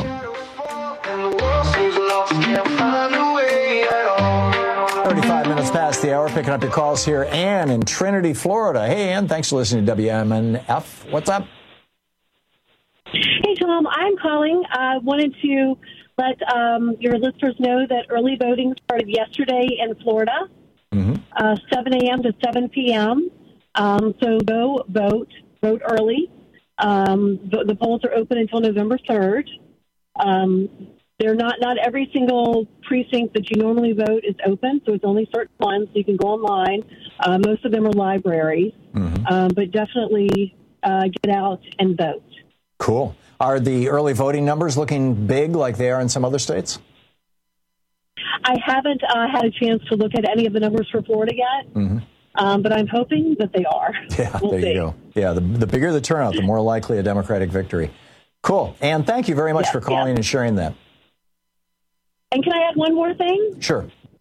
thirty-five minutes past the hour, picking up your calls here. Ann in Trinity, Florida. Hey, Ann, thanks for listening to W M N F. What's up? Hey, Tom. I'm calling. I wanted to let um, your listeners know that early voting started yesterday in Florida, mm-hmm. uh, seven a.m. to seven p.m. Um, so go vote. Vote early. Um, the, the polls are open until November third. Um They're not, not every single precinct that you normally vote is open, so it's only certain ones. So you can go online. Uh, most of them are libraries, mm-hmm. um, but definitely uh, get out and vote. Cool. Are the early voting numbers looking big like they are in some other states? I haven't uh, had a chance to look at any of the numbers for Florida yet, mm-hmm. um, but I'm hoping that they are. Yeah, we'll there see. you go. Yeah, the, the bigger the turnout, the more likely a Democratic victory. Cool. Ann, thank you very much yeah, for calling yeah. and sharing that. And can I add one more thing? Sure.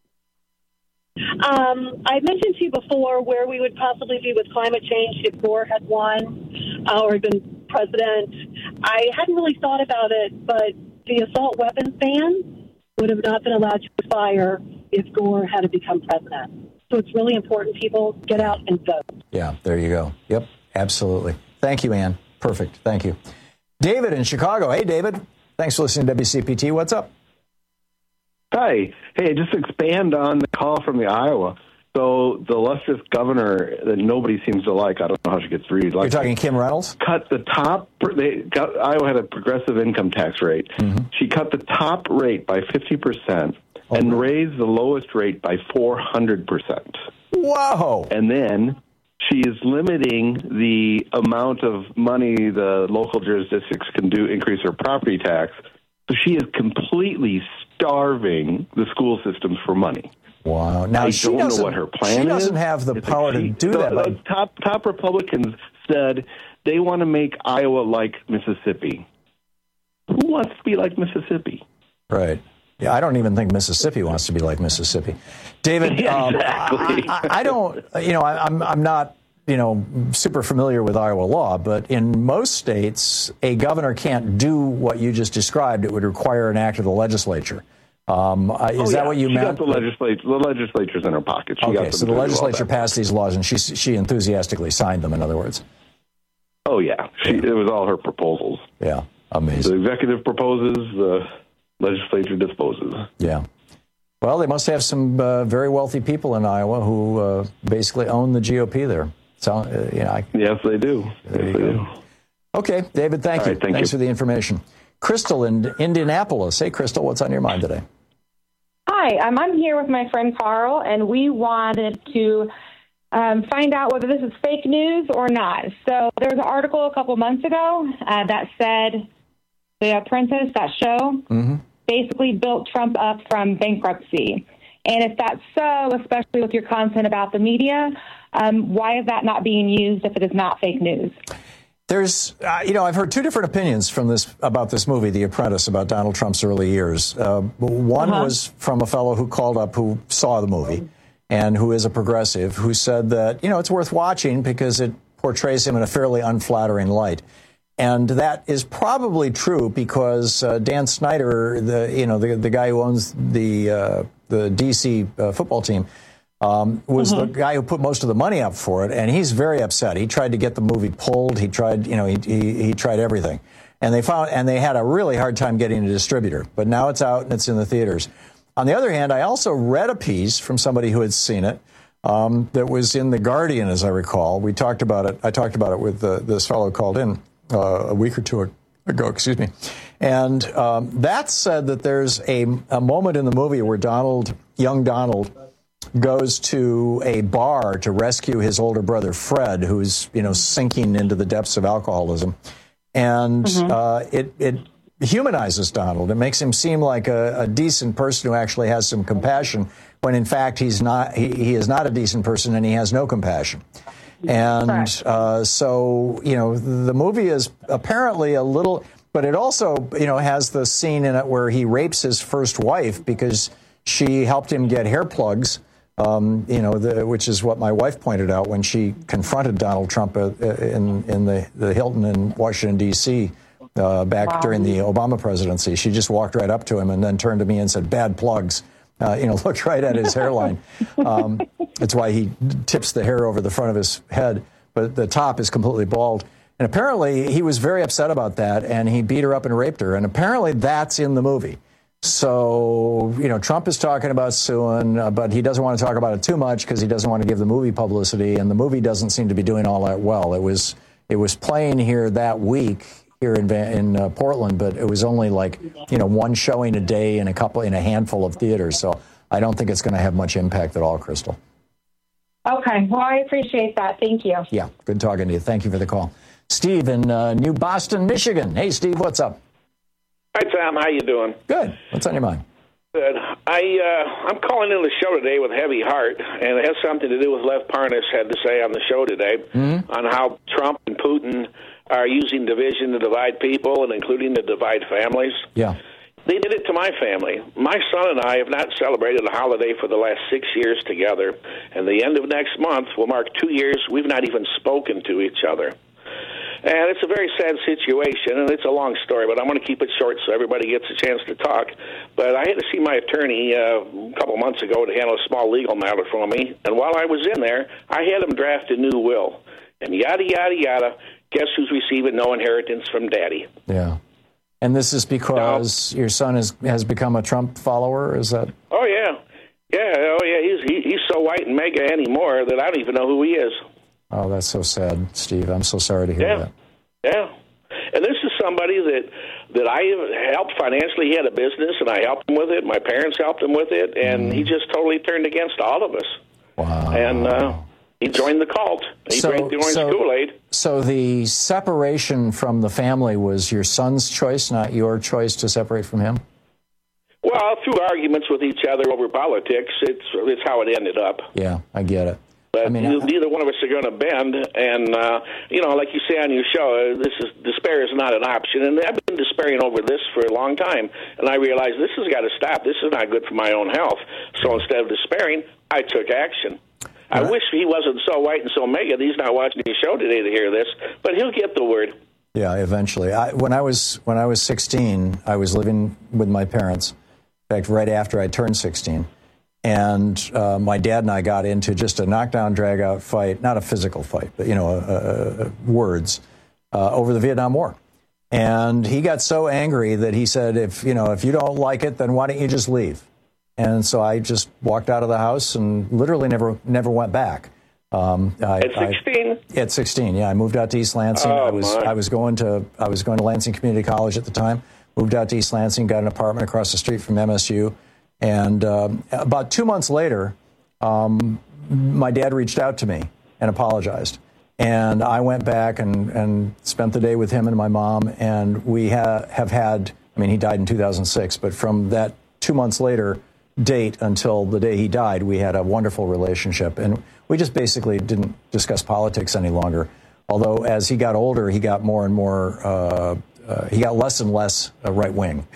Um, I mentioned to you before where we would possibly be with climate change if Gore had won uh, or had been president. I hadn't really thought about it, but the assault weapons ban would have not been allowed to fire if Gore had become president. So it's really important people get out and vote. Yeah, there you go. Yep, absolutely. Thank you, Ann. Perfect. Thank you. David in Chicago. Hey, David. Thanks for listening to W C P T. What's up? Hi. Hey, just expand on the call from the Iowa. So the leftist governor that nobody seems to like, I don't know how she gets read. Like, You're talking Kim Reynolds? Cut the top. They got, Iowa had a progressive income tax rate. Mm-hmm. She cut the top rate by fifty percent oh, and really? raised the lowest rate by four hundred percent. Whoa. And then she is limiting the amount of money the local jurisdictions can do, increase their property tax. So she is completely starving the school systems for money. Wow! Now I she don't doesn't, know what her plan is. She doesn't have the it's power to do the, that. The like... top top Republicans said they want to make Iowa like Mississippi. Who wants to be like Mississippi? Right. Yeah, I don't even think Mississippi wants to be like Mississippi. David, yeah, um, exactly. I, I don't. You know, I, I'm I'm not. you know, super familiar with Iowa law, but in most states, a governor can't do what you just described. It would require an act of the legislature. Um, uh, is oh, that yeah. what you she meant? Got the legislature, the legislature's in her pocket. She okay, got so the legislature passed these laws, and she she enthusiastically signed them. In other words. Oh yeah, she, it was all her proposals. Yeah, amazing. The executive proposes, the legislature disposes. Yeah. Well, they must have some uh, very wealthy people in Iowa who uh, basically own the G O P there. So, uh, you know, I, yes, they do. There yes, you they go. do. Okay, David, thank All you. right, thank Thanks you. for the information. Crystal in Indianapolis. Hey, Crystal, what's on your mind today? Hi, um, I'm here with my friend Carl, and we wanted to um, find out whether this is fake news or not. So there was an article a couple months ago uh, that said The Apprentice, that show, mm-hmm. basically built Trump up from bankruptcy. And if that's so, especially with your content about the media, um, why is that not being used if it is not fake news? There's, uh, you know, I've heard two different opinions from this about this movie, The Apprentice, about Donald Trump's early years. Uh, one uh-huh. was from a fellow who called up who saw the movie and who is a progressive, who said that, you know, it's worth watching because it portrays him in a fairly unflattering light. And that is probably true because uh, Dan Snyder, the you know the the guy who owns the uh, the D C uh, football team, um, was mm-hmm. the guy who put most of the money up for it, and he's very upset. He tried to get the movie pulled. He tried, you know, he he, he tried everything, and they found and they had a really hard time getting a distributor. But now it's out and it's in the theaters. On the other hand, I also read a piece from somebody who had seen it. Um, that was in The Guardian, as I recall. We talked about it. I talked about it with uh, this fellow who called in uh, a week or two ago, excuse me. And um, that said that there's a, a moment in the movie where Donald, young Donald, goes to a bar to rescue his older brother, Fred, who's, you know, sinking into the depths of alcoholism. And mm-hmm. uh, it, it humanizes Donald. It makes him seem like a, a decent person who actually has some compassion, when in fact he's not. He, he is not a decent person, and he has no compassion. And uh, so, you know, the movie is apparently a little, but it also, you know, has the scene in it where he rapes his first wife because she helped him get hair plugs. Um, you know, the, which is what my wife pointed out when she confronted Donald Trump uh, in in the, the Hilton in Washington, D C Uh, back wow. during the Obama presidency. She just walked right up to him and then turned to me and said, "Bad plugs." Uh, you know, looked right at his hairline. Um, that's why he tips the hair over the front of his head, but the top is completely bald. And apparently he was very upset about that, and he beat her up and raped her. And apparently that's in the movie. So, you know, Trump is talking about suing, uh, but he doesn't want to talk about it too much because he doesn't want to give the movie publicity, and the movie doesn't seem to be doing all that well. It was it was playing here that week here in in uh, Portland, but it was only like, you know, one showing a day in a couple in a handful of theaters. So I don't think it's going to have much impact at all, Crystal. Okay, well, I appreciate that. Thank you. Yeah, good talking to you. Thank you for the call. Steve in uh, New Boston, Michigan. Hey, Steve, what's up? Hi, Tom. How you doing? Good. What's on your mind? Good. I uh, I'm calling in the show today with a heavy heart, and it has something to do with Lev Parnas had to say on the show today mm-hmm. on how Trump and Putin are using division to divide people, and including to divide families. Yeah. They did it to my family. My son and I have not celebrated a holiday for the last six years together, and the end of next month will mark two years we've not even spoken to each other. And it's a very sad situation, and it's a long story, but I'm going to keep it short so everybody gets a chance to talk. But I had to see my attorney uh, a couple months ago to handle a small legal matter for me, and while I was in there, I had him draft a new will. And yada, yada, yada, guess who's receiving no inheritance from Daddy? Yeah. And this is because no. your son is, has become a Trump follower? Is that? Oh, yeah. Yeah, oh, yeah. He's, he, he's so white and mega anymore that I don't even know who he is. Oh, that's so sad, Steve. I'm so sorry to hear yeah. that. Yeah. And this is somebody that that I helped financially. He had a business, and I helped him with it. My parents helped him with it, and mm. he just totally turned against all of us. Wow. And uh, he joined the cult. He so, drank the orange so, Kool-Aid. So the separation from the family was your son's choice, not your choice to separate from him? Well, through arguments with each other over politics, it's it's how it ended up. Yeah, I get it. But I mean, neither one of us are going to bend, and uh, you know, like you say on your show, this is despair is not an option. And I've been despairing over this for a long time, and I realized this has got to stop. This is not good for my own health. So instead of despairing, I took action. I wish he wasn't so white and so mega that he's not watching your show today to hear this, but he'll get the word. Yeah, eventually. I, when I was when I was sixteen, I was living with my parents. In fact, right after I turned sixteen. And uh, my dad and I got into just a knockdown, drag-out fight, not a physical fight, but, you know, uh, uh, words, uh, over the Vietnam War. And he got so angry that he said, if, you know, if you don't like it, then why don't you just leave? And so I just walked out of the house and literally never never went back. Um, I, at sixteen? I, at sixteen, yeah. I moved out to East Lansing. Oh, I was my. I was going to I was going to Lansing Community College at the time. Moved out to East Lansing, got an apartment across the street from M S U. And um, about two months later, um, my dad reached out to me and apologized. And I went back and, and spent the day with him and my mom. And we ha- have had, I mean, he died in two thousand six, but from that two months later date until the day he died, we had a wonderful relationship. And we just basically didn't discuss politics any longer. Although as he got older, he got more and more uh, Uh, he got less and less uh, right wing,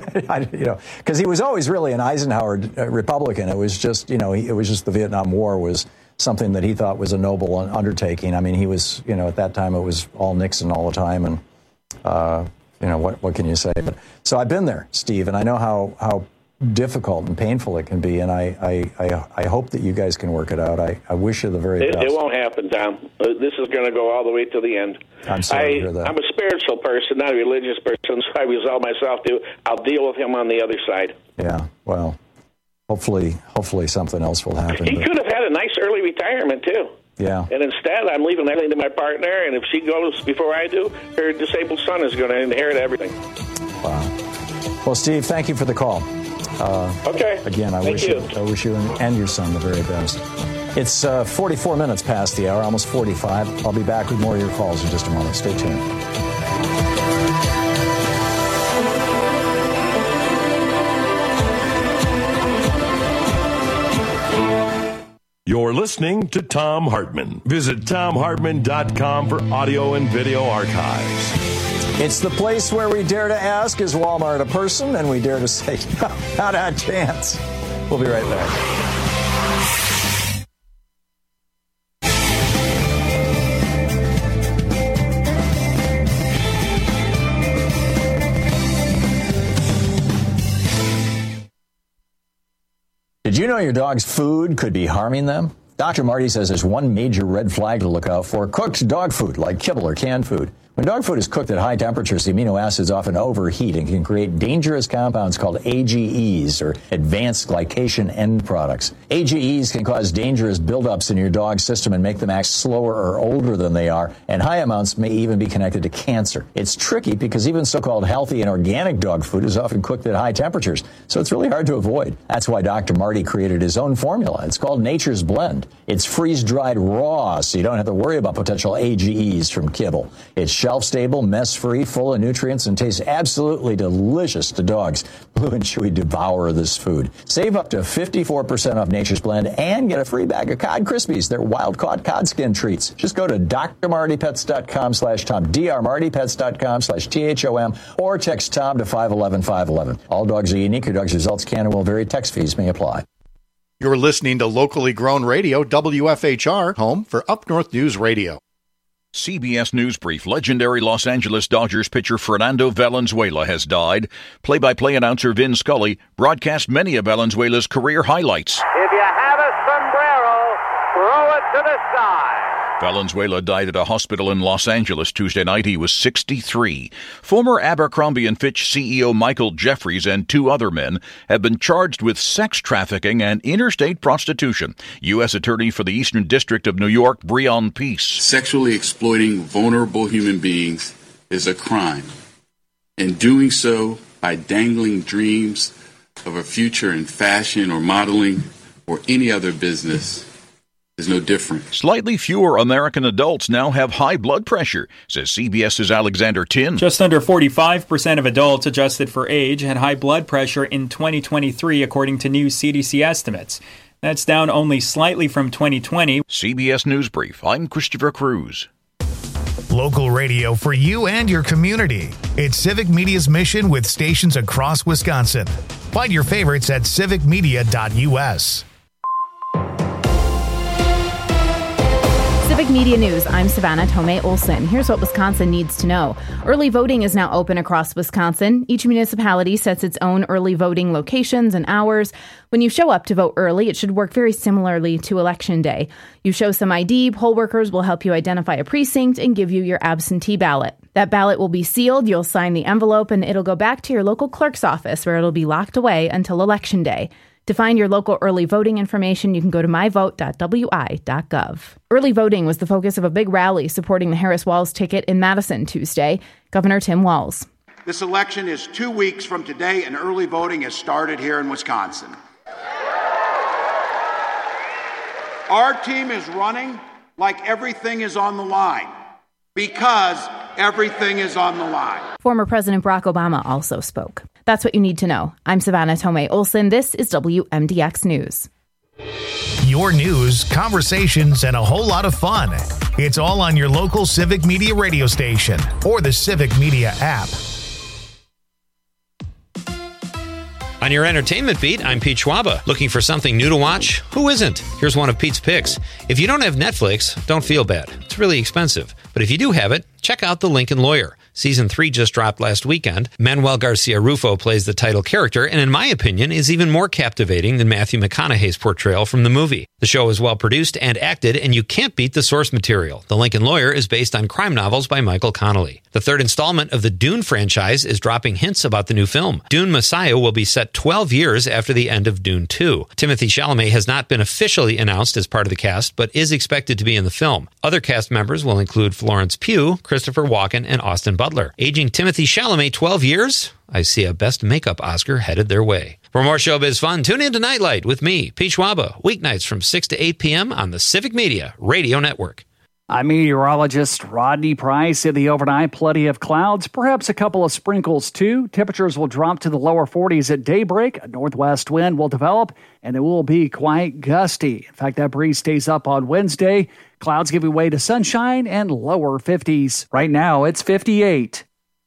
you know, because he was always really an Eisenhower uh, Republican. It was just, you know, he, it was just the Vietnam War was something that he thought was a noble undertaking. I mean, he was, you know, at that time it was all Nixon all the time, and uh, you know, what what can you say? But, so I've been there, Steve, and I know how, how difficult and painful it can be, and I, I, I, I hope that you guys can work it out. I, I wish you the very it, best. It won't happen, Tom. Uh, This is going to go all the way to the end. I'm sorry I, to hear that. I'm a spiritual person, not a religious person, so I resolve myself to, I'll deal with him on the other side. Yeah, well, hopefully, hopefully something else will happen. He but- could have had a nice early retirement, too. Yeah. And instead, I'm leaving everything to my partner, and if she goes before I do, her disabled son is going to inherit everything. Wow. Well, Steve, thank you for the call. Uh, okay. Again, I Thank wish you. you, I wish you and, and your son the very best. It's uh, forty-four minutes past the hour, almost forty-five. I'll be back with more of your calls in just a moment. Stay tuned. You're listening to Thom Hartmann. Visit Thom Hartmann dot com for audio and video archives. It's the place where we dare to ask, is Walmart a person? And we dare to say, not a chance. We'll be right back. Did you know your dog's food could be harming them? Doctor Marty says there's one major red flag to look out for: cooked dog food like kibble or canned food. When dog food is cooked at high temperatures, the amino acids often overheat and can create dangerous compounds called A G Es, or advanced glycation end products. A G Es can cause dangerous buildups in your dog's system and make them act slower or older than they are, and high amounts may even be connected to cancer. It's tricky because even so-called healthy and organic dog food is often cooked at high temperatures, so it's really hard to avoid. That's why Doctor Marty created his own formula. It's called Nature's Blend. It's freeze-dried raw, so you don't have to worry about potential A G Es from kibble. It's shelf-stable, mess-free, full of nutrients, and tastes absolutely delicious to dogs. Blue and Chewy devour this food. Save up to fifty-four percent off Nature's Blend and get a free bag of Cod Krispies. They're wild-caught cod skin treats. Just go to D R Marty Pets dot com slash Tom, D R Marty Pets dot com slash T H O M, or text Tom to five one one five one one. All dogs are unique. Your dog's results can and will vary. Text fees may apply. You're listening to locally grown radio, W F H R, home for Up North News Radio. C B S News Brief. Legendary Los Angeles Dodgers pitcher Fernando Valenzuela has died. Play-by-play announcer Vin Scully broadcast many of Valenzuela's career highlights. If you have a sombrero, throw it to the sky. Valenzuela died at a hospital in Los Angeles Tuesday night. He was sixty-three. Former Abercrombie and Fitch C E O Michael Jeffries and two other men have been charged with sex trafficking and interstate prostitution. U S Attorney for the Eastern District of New York, Breon Peace. Sexually exploiting vulnerable human beings is a crime. And doing so by dangling dreams of a future in fashion or modeling or any other business is no different. Slightly fewer American adults now have high blood pressure, says CBS's Alexander Tin. Just under forty-five percent of adults adjusted for age had high blood pressure in twenty twenty-three, according to new C D C estimates. That's down only slightly from twenty twenty. C B S News Brief. I'm Christopher Cruz. Local radio for you and your community. It's Civic Media's mission with stations across Wisconsin. Find your favorites at civic media dot U S. Civic Media News, I'm Savannah Tomei Olson. Here's what Wisconsin needs to know. Early voting is now open across Wisconsin. Each municipality sets its own early voting locations and hours. When you show up to vote early, it should work very similarly to Election Day. You show some I D, poll workers will help you identify a precinct and give you your absentee ballot. That ballot will be sealed, you'll sign the envelope, and it'll go back to your local clerk's office where it'll be locked away until Election Day. To find your local early voting information, you can go to my vote dot W I dot gov. Early voting was the focus of a big rally supporting the Harris-Walz ticket in Madison Tuesday. Governor Tim Walz. This election is two weeks from today, and early voting has started here in Wisconsin. Our team is running like everything is on the line, because everything is on the line. Former President Barack Obama also spoke. That's what you need to know. I'm Savannah Tomei Olson. This is W M D X News. Your news, conversations, and a whole lot of fun. It's all on your local Civic Media radio station or the Civic Media app. On your entertainment beat, I'm Pete Schwaba. Looking for something new to watch? Who isn't? Here's one of Pete's picks. If you don't have Netflix, don't feel bad. It's really expensive. But if you do have it, check out The Lincoln Lawyer. Season three just dropped last weekend. Manuel Garcia Rufo plays the title character, and in my opinion, is even more captivating than Matthew McConaughey's portrayal from the movie. The show is well produced and acted, and you can't beat the source material. The Lincoln Lawyer is based on crime novels by Michael Connelly. The third installment of the Dune franchise is dropping hints about the new film. Dune Messiah will be set twelve years after the end of Dune two. Timothée Chalamet has not been officially announced as part of the cast, but is expected to be in the film. Other cast members will include Florence Pugh, Christopher Walken, and Austin Butler. Aging Timothée Chalamet twelve years? I see a Best Makeup Oscar headed their way. For more showbiz fun, tune in to Nightlight with me, Pete Schwaba, weeknights from six to eight p.m. on the Civic Media Radio Network. I'm meteorologist Rodney Price. In the overnight, plenty of clouds, perhaps a couple of sprinkles too. Temperatures will drop to the lower forties at daybreak. A northwest wind will develop, and it will be quite gusty. In fact, that breeze stays up on Wednesday. Clouds giving way to sunshine and lower fifties. Right now, it's fifty-eight.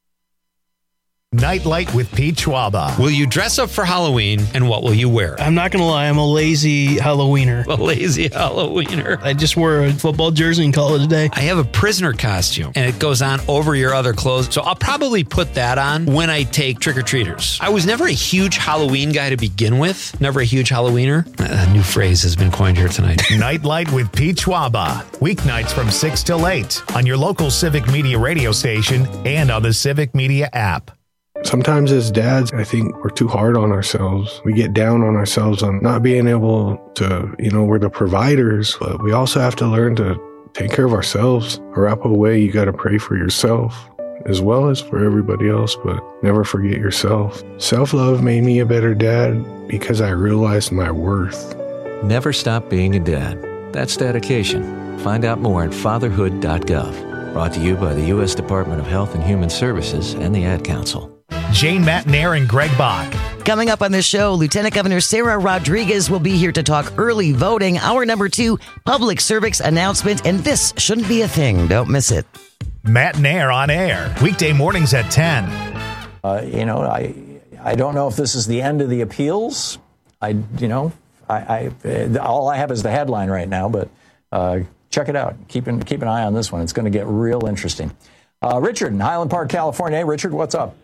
Nightlight with Pete Schwaba. Will you dress up for Halloween, and what will you wear? I'm not going to lie, I'm a lazy Halloweener. A lazy Halloweener. I just wear a football jersey and call it a day. I have a prisoner costume, and it goes on over your other clothes, so I'll probably put that on when I take trick-or-treaters. I was never a huge Halloween guy to begin with. Never a huge Halloweener. A new phrase has been coined here tonight. Nightlight with Pete Schwaba. Weeknights from six till eight on your local Civic Media radio station and on the Civic Media app. Sometimes as dads, I think we're too hard on ourselves. We get down on ourselves on not being able to, you know, we're the providers, but we also have to learn to take care of ourselves. Arapaho way, you got to pray for yourself as well as for everybody else, but never forget yourself. Self-love made me a better dad because I realized my worth. Never stop being a dad. That's dedication. Find out more at fatherhood dot gov. Brought to you by the U S Department of Health and Human Services and the Ad Council. Jane Matnair and Greg Bach. Coming up on this show, Lieutenant Governor Sarah Rodriguez will be here to talk early voting. Hour number two, public service announcement, and this shouldn't be a thing. Don't miss it. Matnair on air, weekday mornings at ten. Uh, you know, I I don't know if this is the end of the appeals. I, you know, I, I all I have is the headline right now, but uh, check it out. Keep an, keep an eye on this one. It's going to get real interesting. Uh, Richard in Highland Park, California. Hey, Richard, what's up?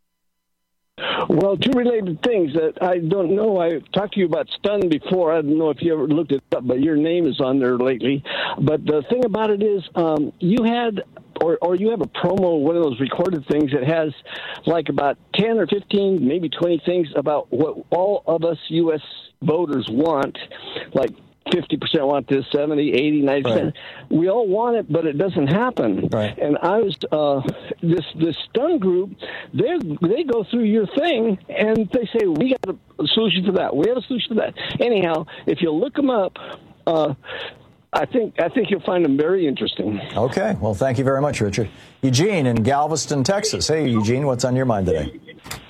Well, two related things that I don't know. I talked to you about Stun before. I don't know if you ever looked it up, but your name is on there lately. But the thing about it is, um, you had, or, or you have a promo, one of those recorded things that has like about ten or fifteen, maybe twenty things about what all of us U S voters want, like fifty percent want this, seventy, eighty, ninety percent. Right. We all want it, but it doesn't happen. Right. And I was, uh, this this Stun group, they they go through your thing, and they say, we got a solution for that. We have a solution for that. Anyhow, if you look them up, uh, I think I think you'll find them very interesting. Okay. Well, thank you very much, Richard. Eugene in Galveston, Texas. Hey, Eugene, what's on your mind today?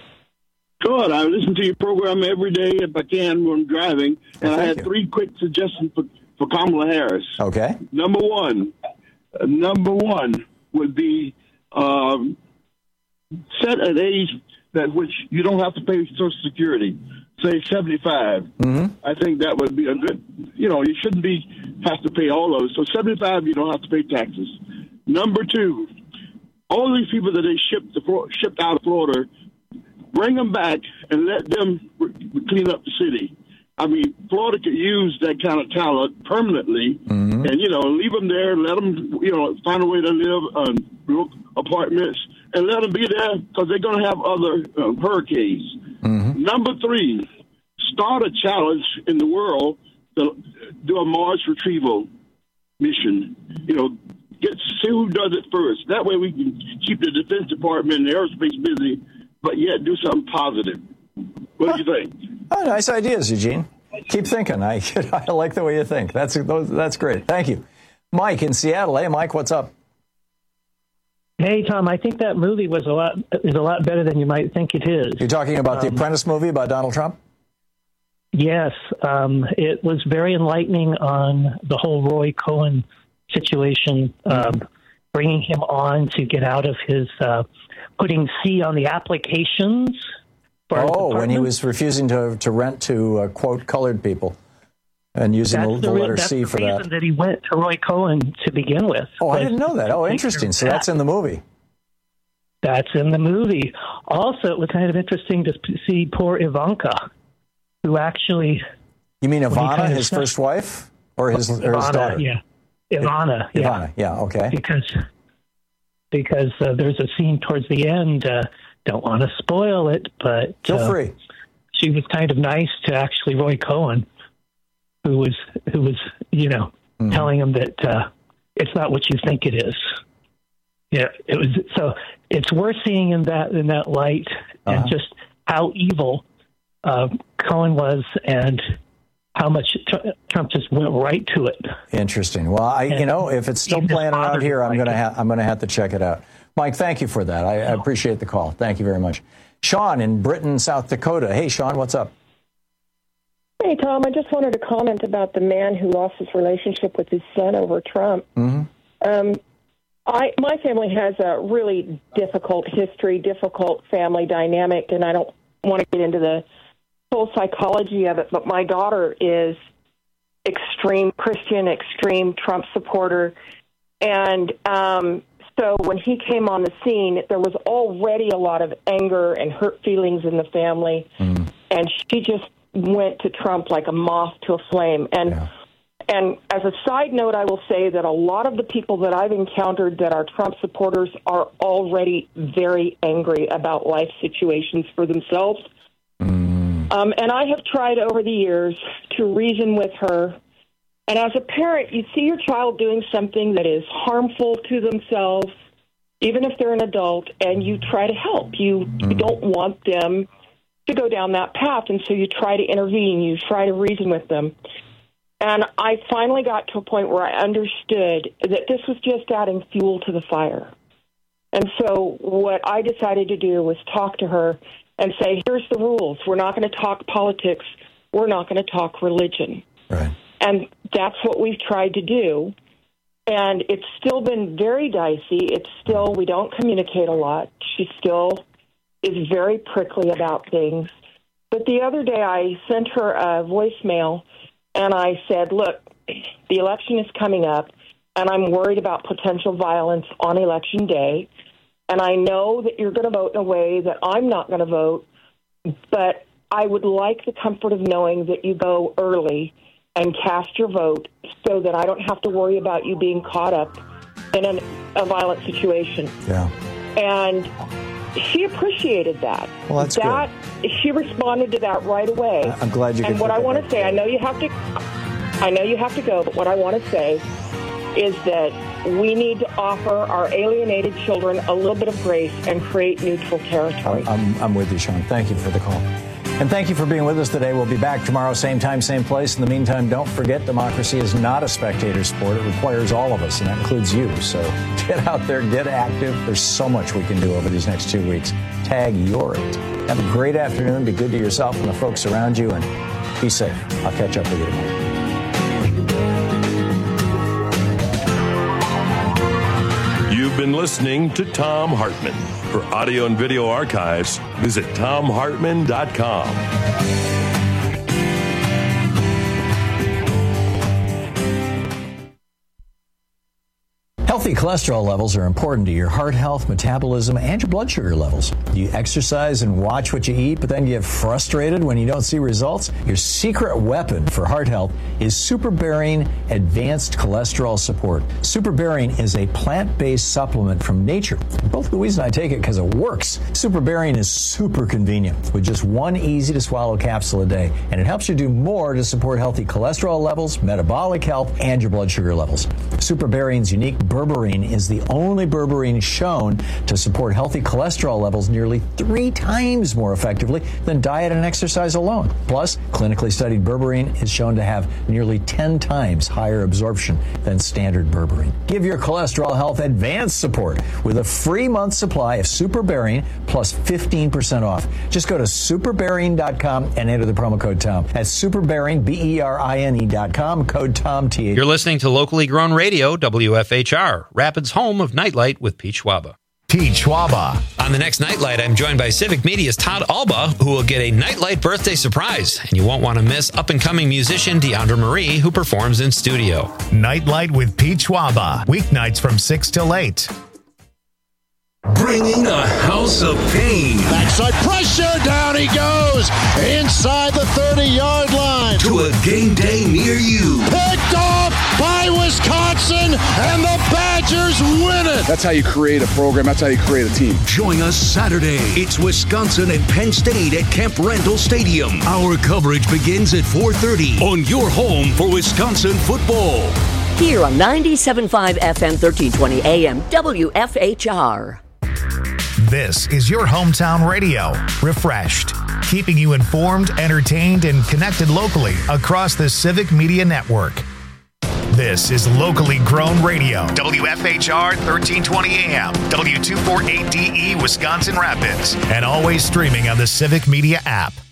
Good. I listen to your program every day if I can when I'm driving, and well, I had you. three quick suggestions for, for Kamala Harris. Okay. Number one, uh, number one would be um, set an age that which you don't have to pay Social Security. Say seventy-five. Mm-hmm. I think that would be a good. You know, you shouldn't be have to pay all those. So seventy-five, you don't have to pay taxes. Number two, all these people that they shipped to, shipped out of Florida. Bring them back and let them clean up the city. I mean, Florida could use that kind of talent permanently, mm-hmm. and, you know, leave them there, let them, you know, find a way to live on apartments, and let them be there because they're going to have other uh, hurricanes. Mm-hmm. Number three, start a challenge in the world to do a Mars retrieval mission. You know, get see who does it first. That way we can keep the Defense Department and the aerospace busy, but yet do something positive. What do you think? Oh, nice ideas, Eugene. Keep thinking. I I like the way you think. That's that's great. Thank you. Mike in Seattle. Hey, Mike, what's up? Hey, Tom. I think that movie was a lot is a lot better than you might think it is. You're talking about um, the Apprentice movie about Donald Trump? Yes. Um, it was very enlightening on the whole Roy Cohn situation, um, bringing him on to get out of his uh, putting C on the applications. Oh, when he was refusing to to rent to, uh, quote, colored people and using the, the, the letter that's C the for reason that. that he went to Roy Cohn to begin with. Oh, I didn't know that. Oh, interesting. So that's in the movie. That's in the movie. Also, it was kind of interesting to see poor Ivanka, who actually... You mean Ivana, kind of his stuff, first wife? Or his, or his Ivana, daughter? Yeah. Ivana, yeah. Ivana, yeah, okay. Because because uh, there's a scene towards the end, uh, don't want to spoil it, but... Feel uh, free. She was kind of nice to actually Roy Cohen, who was, who was you know, mm-hmm. telling him that uh, it's not what you think it is. Yeah, it was. So it's worth seeing in that in that light, uh-huh. and just how evil uh, Cohen was, and how much tr- Trump just went right to it. Interesting. Well, I, you know, if it's still playing around here, I'm gonna ha- I'm gonna have to check it out. Mike, thank you for that. I, I appreciate the call. Thank you very much. Sean in Britain, South Dakota. Hey, Sean, what's up? Hey, Tom. I just wanted to comment about the man who lost his relationship with his son over Trump. Mm-hmm. Um, I, my family has a really difficult history, difficult family dynamic, and I don't want to get into the full psychology of it, but my daughter is extreme Christian, extreme Trump supporter. And um, so when he came on the scene, there was already a lot of anger and hurt feelings in the family. Mm. And she just went to Trump like a moth to a flame. And yeah. And as a side note, I will say that a lot of the people that I've encountered that are Trump supporters are already very angry about life situations for themselves. Mm. Um, and I have tried over the years to reason with her. And as a parent, you see your child doing something that is harmful to themselves, even if they're an adult, and you try to help. You, mm. you don't want them to go down that path, and so you try to intervene. You try to reason with them. And I finally got to a point where I understood that this was just adding fuel to the fire. And so what I decided to do was talk to her and say, here's the rules. We're not going to talk politics. We're not going to talk religion. Right. And that's what we've tried to do. And it's still been very dicey. It's still, we don't communicate a lot. She still is very prickly about things. But the other day I sent her a voicemail. And I said, look, the election is coming up, and I'm worried about potential violence on Election Day. And I know that you're going to vote in a way that I'm not going to vote, but I would like the comfort of knowing that you go early and cast your vote so that I don't have to worry about you being caught up in an, a violent situation. Yeah. And she appreciated that. Well, that's that, good. She responded to that right away. I'm glad you could. And what I want to say, I know you have to, I know you have to go, but what I want to say is that we need to offer our alienated children a little bit of grace and create neutral territory. I'm, I'm, I'm with you, Sean. Thank you for the call. And thank you for being with us today. We'll be back tomorrow, same time, same place. In the meantime, don't forget, democracy is not a spectator sport. It requires all of us, and that includes you. So get out there, get active. There's so much we can do over these next two weeks. Tag You're It. Have a great afternoon. Be good to yourself and the folks around you, and be safe. I'll catch up with you tomorrow. You've been listening to Thom Hartmann. For audio and video archives, visit thom hartmann dot com. Healthy cholesterol levels are important to your heart health, metabolism, and your blood sugar levels. Do you exercise and watch what you eat, but then get frustrated when you don't see results? Your secret weapon for heart health is SuperBarian Advanced Cholesterol Support. SuperBarian is a plant-based supplement from nature. Both Louise and I take it because it works. SuperBarian is super convenient with just one easy-to-swallow capsule a day, and it helps you do more to support healthy cholesterol levels, metabolic health, and your blood sugar levels. SuperBarian's unique berberine is the only berberine shown to support healthy cholesterol levels nearly three times more effectively than diet and exercise alone. Plus, clinically studied berberine is shown to have nearly ten times higher absorption than standard berberine. Give your cholesterol health advanced support with a free month supply of SuperBarian plus fifteen percent off. Just go to super barian dot com and enter the promo code Tom. That's SuperBarian, B E R I N E dot com, code Tom, T H. You're listening to Locally Grown Radio, W F H R. Rapids' home of Nightlight with Pete Schwaba. Pete Schwaba. On the next Nightlight, I'm joined by Civic Media's Todd Alba, who will get a Nightlight birthday surprise. And you won't want to miss up-and-coming musician Deandra Marie, who performs in studio. Nightlight with Pete Schwaba. Weeknights from six till eight. Bringing a house of pain. Backside pressure, down he goes, inside the thirty-yard line. To a game day near you. Picked off by Wisconsin, and the Badgers win it. That's how you create a program. That's how you create a team. Join us Saturday. It's Wisconsin and Penn State at Camp Randall Stadium. Our coverage begins at four thirty on your home for Wisconsin football. Here on ninety-seven point five F M, thirteen twenty A M, W F H R. This is your hometown radio, refreshed, keeping you informed, entertained, and connected locally across the Civic Media Network. This is locally grown radio, W F H R thirteen twenty A M, W two forty-eight D E Wisconsin Rapids, and always streaming on the Civic Media app.